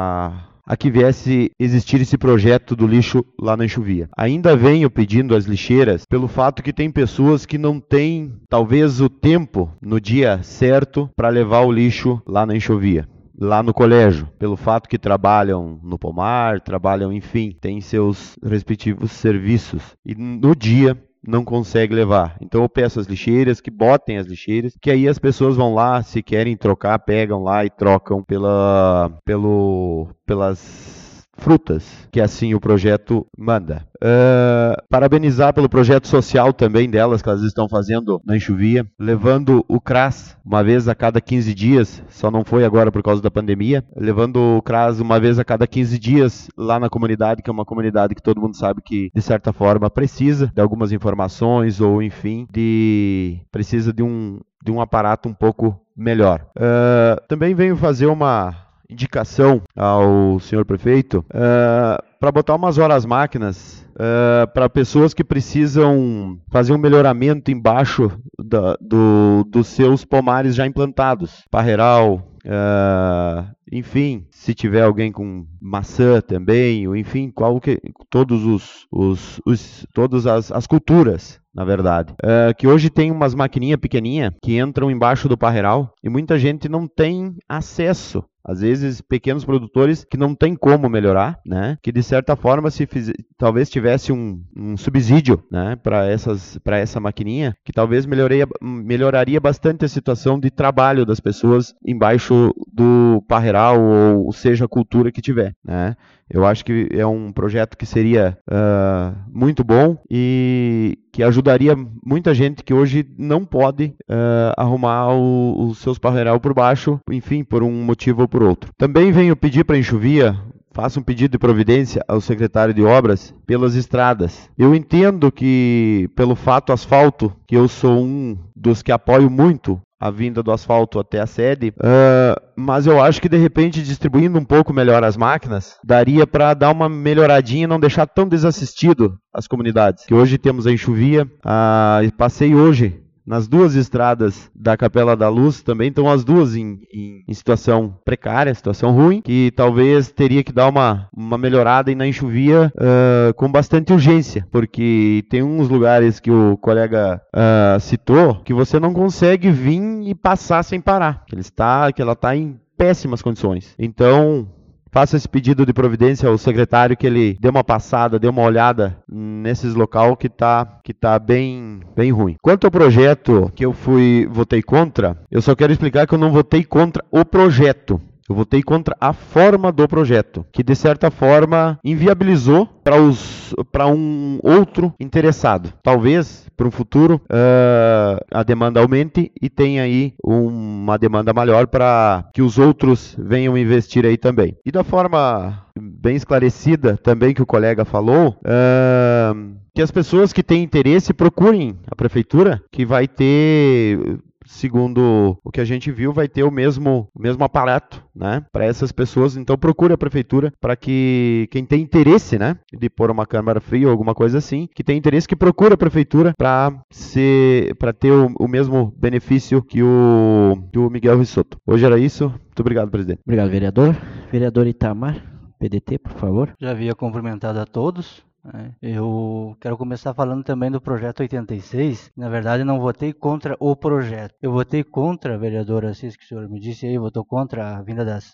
a a que viesse existir esse projeto do lixo lá na Enxuvia. Ainda venho pedindo as lixeiras pelo fato que tem pessoas que não têm, talvez, o tempo no dia certo para levar o lixo lá na Enxuvia, lá no colégio, pelo fato que trabalham no pomar, trabalham, enfim, têm seus respectivos serviços. E no dia não consegue levar. Então eu peço às lixeiras que botem as lixeiras, que aí as pessoas vão lá, se querem trocar, pegam lá e trocam pela, pelo, pelas frutas, que assim o projeto manda. Uh, parabenizar pelo projeto social também delas, que elas estão fazendo na Enxuvia, levando o C R A S uma vez a cada quinze dias, só não foi agora por causa da pandemia, levando o C R A S uma vez a cada quinze dias lá na comunidade, que é uma comunidade que todo mundo sabe que, de certa forma, precisa de algumas informações, ou enfim, de precisa de um, de um aparato um pouco melhor. Uh, também venho fazer uma indicação ao senhor prefeito uh, para botar umas horas máquinas uh, para pessoas que precisam fazer um melhoramento embaixo da, do, dos seus pomares já implantados, parreiral, uh, enfim, se tiver alguém com maçã também, ou enfim, qual que, todos os, os, os todas as, as culturas, na verdade, uh, que hoje tem umas maquininhas pequenininhas que entram embaixo do parreiral e muita gente não tem acesso. Às vezes, pequenos produtores que não tem como melhorar, né? Que de certa forma, se fiz, talvez tivesse um, um subsídio, né, para essas, para essa maquininha, que talvez melhoraria, melhoraria bastante a situação de trabalho das pessoas embaixo do parreiral, ou seja, a cultura que tiver, né. Eu acho que é um projeto que seria uh, muito bom e que ajudaria muita gente que hoje não pode uh, arrumar o, os seus parreiral por baixo, enfim, por um motivo ou por outro. Também venho pedir para a Enxuvia, faça um pedido de providência ao secretário de obras pelas estradas. Eu entendo que, pelo fato asfalto, que eu sou um dos que apoio muito a vinda do asfalto até a sede, uh, mas eu acho que de repente distribuindo um pouco melhor as máquinas, daria para dar uma melhoradinha e não deixar tão desassistido as comunidades. Que hoje temos a Enxuvia, uh, passei hoje nas duas estradas da Capela da Luz, também estão as duas em, em, em situação precária, situação ruim, que talvez teria que dar uma, uma melhorada aí na Enxuvia uh, com bastante urgência, porque tem uns lugares que o colega uh, citou que você não consegue vir e passar sem parar, que, ele está, que ela está em péssimas condições. Então, faça esse pedido de providência ao secretário, que ele dê uma passada, dê uma olhada nesses local que está que tá bem, bem ruim. Quanto ao projeto que eu fui votei contra, eu só quero explicar que eu não votei contra o projeto. Eu votei contra a forma do projeto, que de certa forma inviabilizou para os para um outro interessado. Talvez para o futuro uh, a demanda aumente e tenha aí uma demanda maior para que os outros venham investir aí também. E da forma bem esclarecida também que o colega falou, uh, que as pessoas que têm interesse procurem a prefeitura, que vai ter, segundo o que a gente viu, vai ter o mesmo, o mesmo aparato, né, para essas pessoas. Então procure a prefeitura para que quem tem interesse, né, de pôr uma câmara fria ou alguma coisa assim, que tem interesse, que procure a prefeitura para ser, para ter o, o mesmo benefício que o, que o Miguel Risotto. Hoje era isso. Muito obrigado, presidente. Obrigado, vereador. Vereador Itamar, P D T, por favor. Já havia cumprimentado a todos. Eu quero começar falando também do projeto oitenta e seis. Na verdade, não votei contra o projeto. Eu votei contra, vereador Assis, que o senhor me disse aí, votou contra a vinda das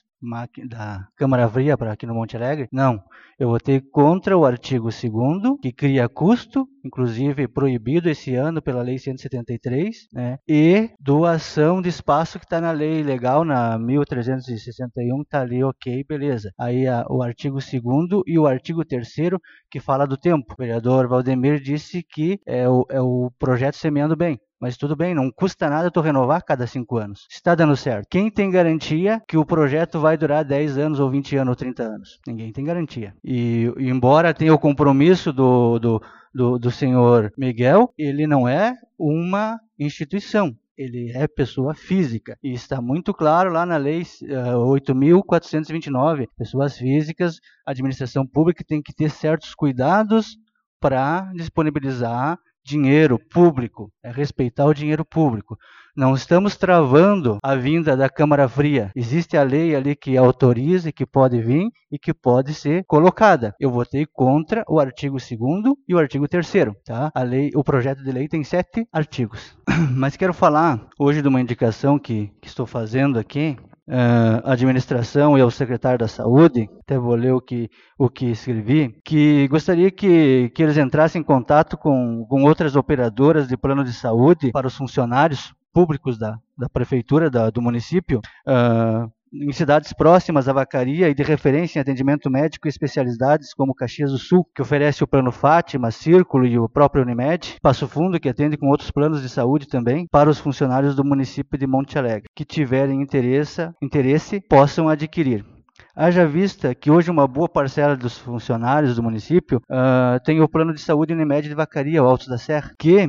da Câmara Fria para aqui no Monte Alegre. Não, eu votei contra o artigo segundo, que cria custo, inclusive proibido esse ano pela Lei cento e setenta e três, né? E doação de espaço, que está na lei legal, na mil trezentos e sessenta e um, está ali, ok, beleza. Aí a, o artigo segundo e o artigo terceiro, que fala do tempo. O vereador Valdemir disse que é o, é o projeto semeando bem. Mas tudo bem, não custa nada tu renovar cada cinco anos. Está dando certo. Quem tem garantia que o projeto vai durar dez anos, ou vinte anos, ou trinta anos? Ninguém tem garantia. E, embora tenha o compromisso do, do, do, do senhor Miguel, ele não é uma instituição. Ele é pessoa física. E está muito claro lá na Lei uh, oito mil quatrocentos e vinte e nove. Pessoas físicas, administração pública tem que ter certos cuidados para disponibilizar dinheiro público, é respeitar o dinheiro público. Não estamos travando a vinda da Câmara Fria. Existe a lei ali que autoriza e que pode vir e que pode ser colocada. Eu votei contra o artigo segundo e o artigo terceiro. Tá? A lei, o projeto de lei tem sete artigos. Mas quero falar hoje de uma indicação que, que estou fazendo aqui. Uh, administração e ao secretário da Saúde, até vou ler o que, o que escrevi, que gostaria que, que eles entrassem em contato com, com outras operadoras de plano de saúde para os funcionários públicos da, da prefeitura, da, do município, uh, em cidades próximas à Vacaria e de referência em atendimento médico e especialidades como Caxias do Sul, que oferece o plano Fátima, Círculo e o próprio Unimed, Passo Fundo, que atende com outros planos de saúde também, para os funcionários do município de Monte Alegre, que tiverem interesse, interesse possam adquirir. Haja vista que hoje uma boa parcela dos funcionários do município uh, tem o plano de saúde Unimed de Vacaria, o Alto da Serra, que,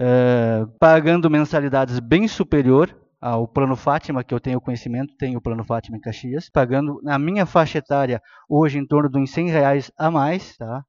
uh, pagando mensalidades bem superior ao plano Fátima, que eu tenho conhecimento, tenho o plano Fátima em Caxias, pagando na minha faixa etária hoje em torno de uns cem reais a mais, tá?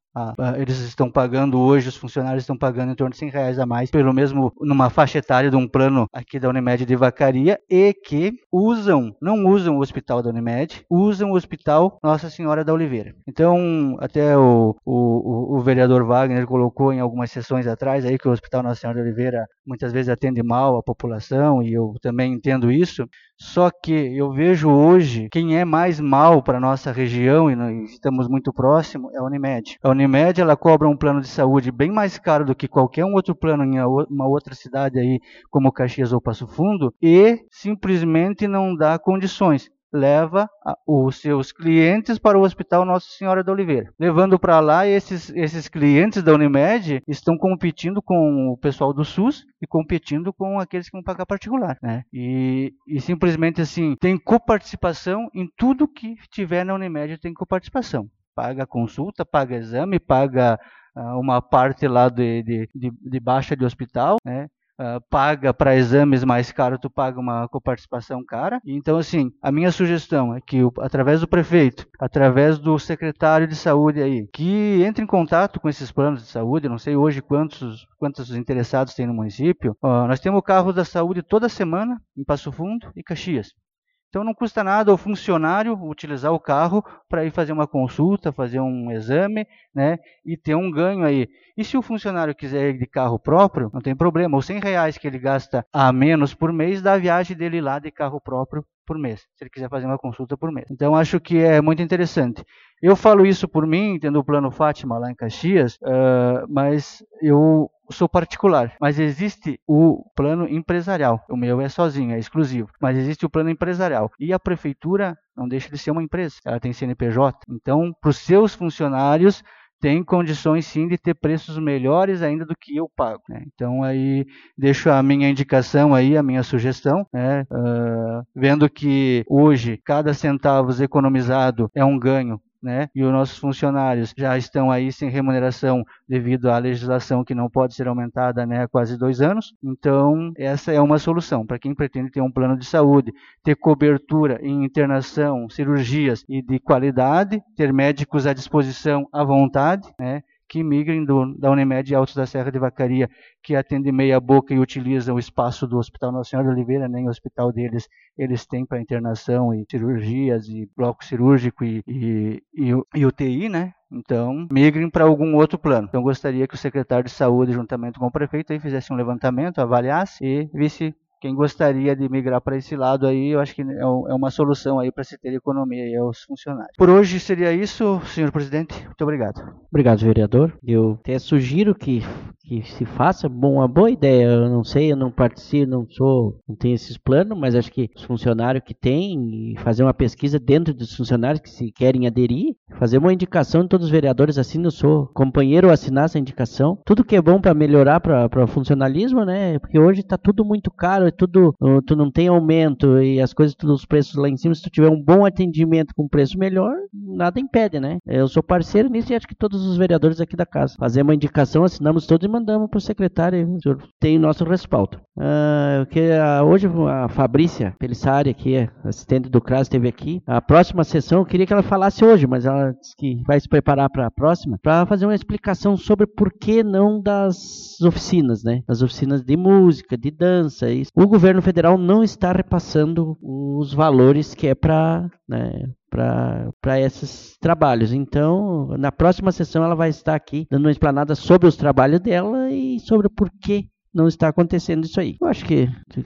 Ah, eles estão pagando hoje, os funcionários estão pagando em torno de cem reais a mais, pelo mesmo, numa faixa etária de um plano aqui da Unimed de Vacaria, e que usam, não usam o hospital da Unimed, usam o hospital Nossa Senhora da Oliveira. Então, até o, o, o vereador Wagner colocou em algumas sessões atrás aí que o hospital Nossa Senhora da Oliveira muitas vezes atende mal a população, e eu também entendo isso. Só que eu vejo hoje quem é mais mal para a nossa região, e nós estamos muito próximo, é a Unimed. A Unimed, ela cobra um plano de saúde bem mais caro do que qualquer um outro plano em uma outra cidade aí, como Caxias ou Passo Fundo, e simplesmente não dá condições. Leva os seus clientes para o Hospital Nossa Senhora da Oliveira. Levando para lá, esses, esses clientes da Unimed estão competindo com o pessoal do SUS e competindo com aqueles que vão pagar particular, né? E, e simplesmente assim, tem coparticipação em tudo que tiver na Unimed, tem coparticipação. Paga consulta, paga exame, paga uh, uma parte lá de, de, de, de baixa de hospital, né? Uh, paga para exames mais caros, tu paga uma coparticipação cara. Então, assim, a minha sugestão é que, através do prefeito, através do secretário de saúde aí, que entre em contato com esses planos de saúde. Não sei hoje quantos, quantos interessados tem no município. Uh, nós temos o carro da saúde toda semana em Passo Fundo e Caxias. Então não custa nada ao funcionário utilizar o carro para ir fazer uma consulta, fazer um exame, né, e ter um ganho aí. E se o funcionário quiser ir de carro próprio, não tem problema. Os cem reais que ele gasta a menos por mês, dá a viagem dele lá de carro próprio por mês, se ele quiser fazer uma consulta por mês. Então acho que é muito interessante. Eu falo isso por mim, tendo o plano Fátima lá em Caxias, uh, mas eu sou particular. Mas existe o plano empresarial. O meu é sozinho, é exclusivo. Mas existe o plano empresarial. E a prefeitura não deixa de ser uma empresa. Ela tem C N P J. Então, para os seus funcionários, tem condições sim de ter preços melhores ainda do que eu pago, né? Então aí deixo a minha indicação aí, a minha sugestão, né? Uh, vendo que hoje cada centavo economizado é um ganho, né? E os nossos funcionários já estão aí sem remuneração devido à legislação que não pode ser aumentada, né, há quase dois anos. Então, essa é uma solução para quem pretende ter um plano de saúde, ter cobertura em internação, cirurgias e de qualidade, ter médicos à disposição à vontade, né? Que migrem do, da Unimed Altos da Serra de Vacaria, que atende meia boca e utiliza o espaço do Hospital Nossa Senhora de Oliveira, nem o hospital deles eles têm para internação e cirurgias e bloco cirúrgico e, e, e, e U T I, né? Então, migrem para algum outro plano. Então, gostaria que o secretário de saúde, juntamente com o prefeito, aí fizesse um levantamento, avaliasse e visse quem gostaria de migrar para esse lado aí. Eu acho que é uma solução aí para se ter economia aí aos funcionários. Por hoje seria isso, senhor presidente. Muito obrigado. Obrigado, vereador. Eu até sugiro que, que se faça uma boa ideia. Eu não sei, eu não participo, não sou, não tenho esses planos, mas acho que os funcionários que têm, fazer uma pesquisa dentro dos funcionários que se querem aderir, fazer uma indicação de todos os vereadores, assim, eu sou companheiro, assinar essa indicação. Tudo que é bom para melhorar para o funcionalismo, né? Porque hoje está tudo muito caro, é tudo, tu não tem aumento e as coisas, todos os preços lá em cima. Se tu tiver um bom atendimento com preço melhor, nada impede, né? Eu sou parceiro nisso e acho que todos os vereadores aqui da casa. Fazer uma indicação, assinamos todos e mandamos para o secretário. O senhor tem o nosso respaldo. Uh, que, uh, hoje a Fabrícia Pelissari, aqui, assistente do C R A S, esteve aqui. A próxima sessão, eu queria que ela falasse hoje, mas ela disse que vai se preparar para a próxima, para fazer uma explicação sobre por que não das oficinas, né? Das oficinas de música, de dança. Isso. O governo federal não está repassando os valores que é para, né, para esses trabalhos. Então, na próxima sessão ela vai estar aqui dando uma explanada sobre os trabalhos dela e sobre o porquê não está acontecendo isso aí. Eu acho que...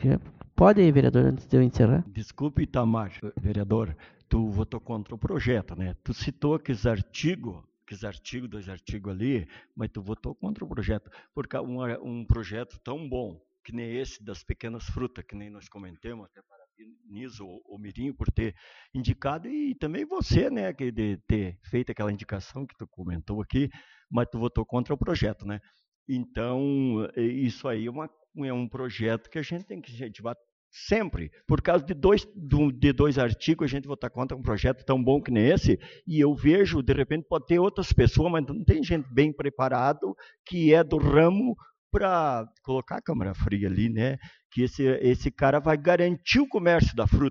Pode, vereador, antes de eu encerrar? Desculpe, Itamar, vereador, tu votou contra o projeto, né? Tu citou aqueles artigos, aqueles artigos, dois artigos ali, mas tu votou contra o projeto, porque um, um projeto tão bom, que nem esse das pequenas frutas, que nem nós comentamos, até parabenizo o, o Mirinho por ter indicado, e também você, né, que de ter feito aquela indicação que tu comentou aqui, mas tu votou contra o projeto, né? Então, isso aí é, uma, é um projeto que a gente tem que incentivar sempre. Por causa de dois, de dois artigos, a gente votar contra um projeto tão bom que nem esse, e eu vejo, de repente, pode ter outras pessoas, mas não tem gente bem preparado que é do ramo para colocar a câmara fria ali, né? Que esse, esse cara vai garantir o comércio da fruta.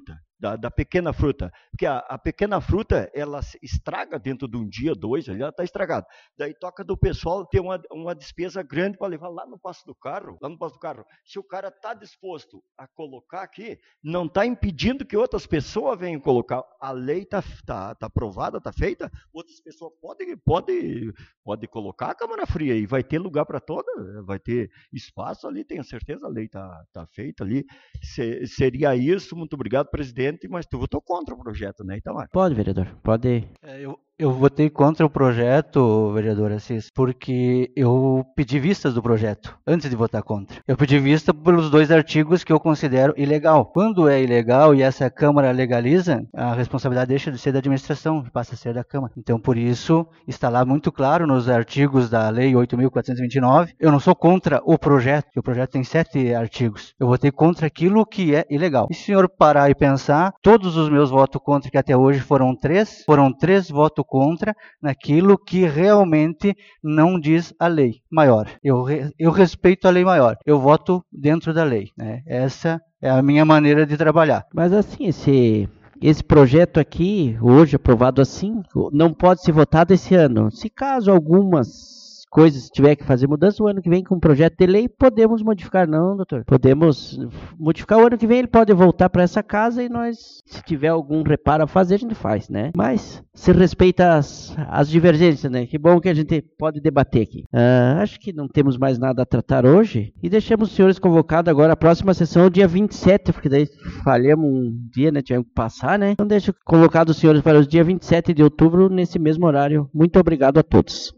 da, da pequena fruta. Porque a, a pequena fruta, ela se estraga dentro de um dia, dois, ela está estragada. Daí toca do pessoal ter uma, uma despesa grande para levar lá no passo do carro, lá no passo do carro. Se o cara está disposto a colocar aqui, não está impedindo que outras pessoas venham colocar. A lei está tá, tá aprovada, está feita, outras pessoas podem pode, pode colocar a câmara fria e vai ter lugar para toda, vai ter espaço ali, tenho certeza, a lei está tá feita ali. Se, seria isso, muito obrigado, presidente, mas tu votou contra o projeto, né, Itamar? Pode, vereador, pode. É, eu, eu votei contra o projeto, vereador Assis, porque eu pedi vistas do projeto, antes de votar contra. Eu pedi vista pelos dois artigos que eu considero ilegal. Quando é ilegal e essa Câmara legaliza, a responsabilidade deixa de ser da administração, passa a ser da Câmara. Então, por isso, está lá muito claro nos artigos da Lei oito mil quatrocentos e vinte e nove. Eu não sou contra o projeto, porque o projeto tem sete artigos. Eu votei contra aquilo que é ilegal. E se o senhor parar e pensar, todos os meus votos contra, que até hoje foram três, foram três votos contra naquilo que realmente não diz a lei maior. Eu, eu respeito a lei maior. Eu voto dentro da lei, né? Essa é a minha maneira de trabalhar. Mas assim, esse, esse projeto aqui, hoje aprovado assim, não pode ser votado esse ano. Se caso algumas coisas tiver que fazer mudança, o ano que vem com um projeto de lei, podemos modificar, não, doutor? Podemos modificar, o ano que vem ele pode voltar para essa casa e nós, se tiver algum reparo a fazer, a gente faz, né? Mas se respeita as, as divergências, né? Que bom que a gente pode debater aqui. Uh, acho que não temos mais nada a tratar hoje e deixamos os senhores convocados agora, a próxima sessão, dia vinte e sete, porque daí falhamos um dia, né? Tivemos que passar, né? Então deixo convocado os senhores para o dia vinte e sete de outubro, nesse mesmo horário. Muito obrigado a todos.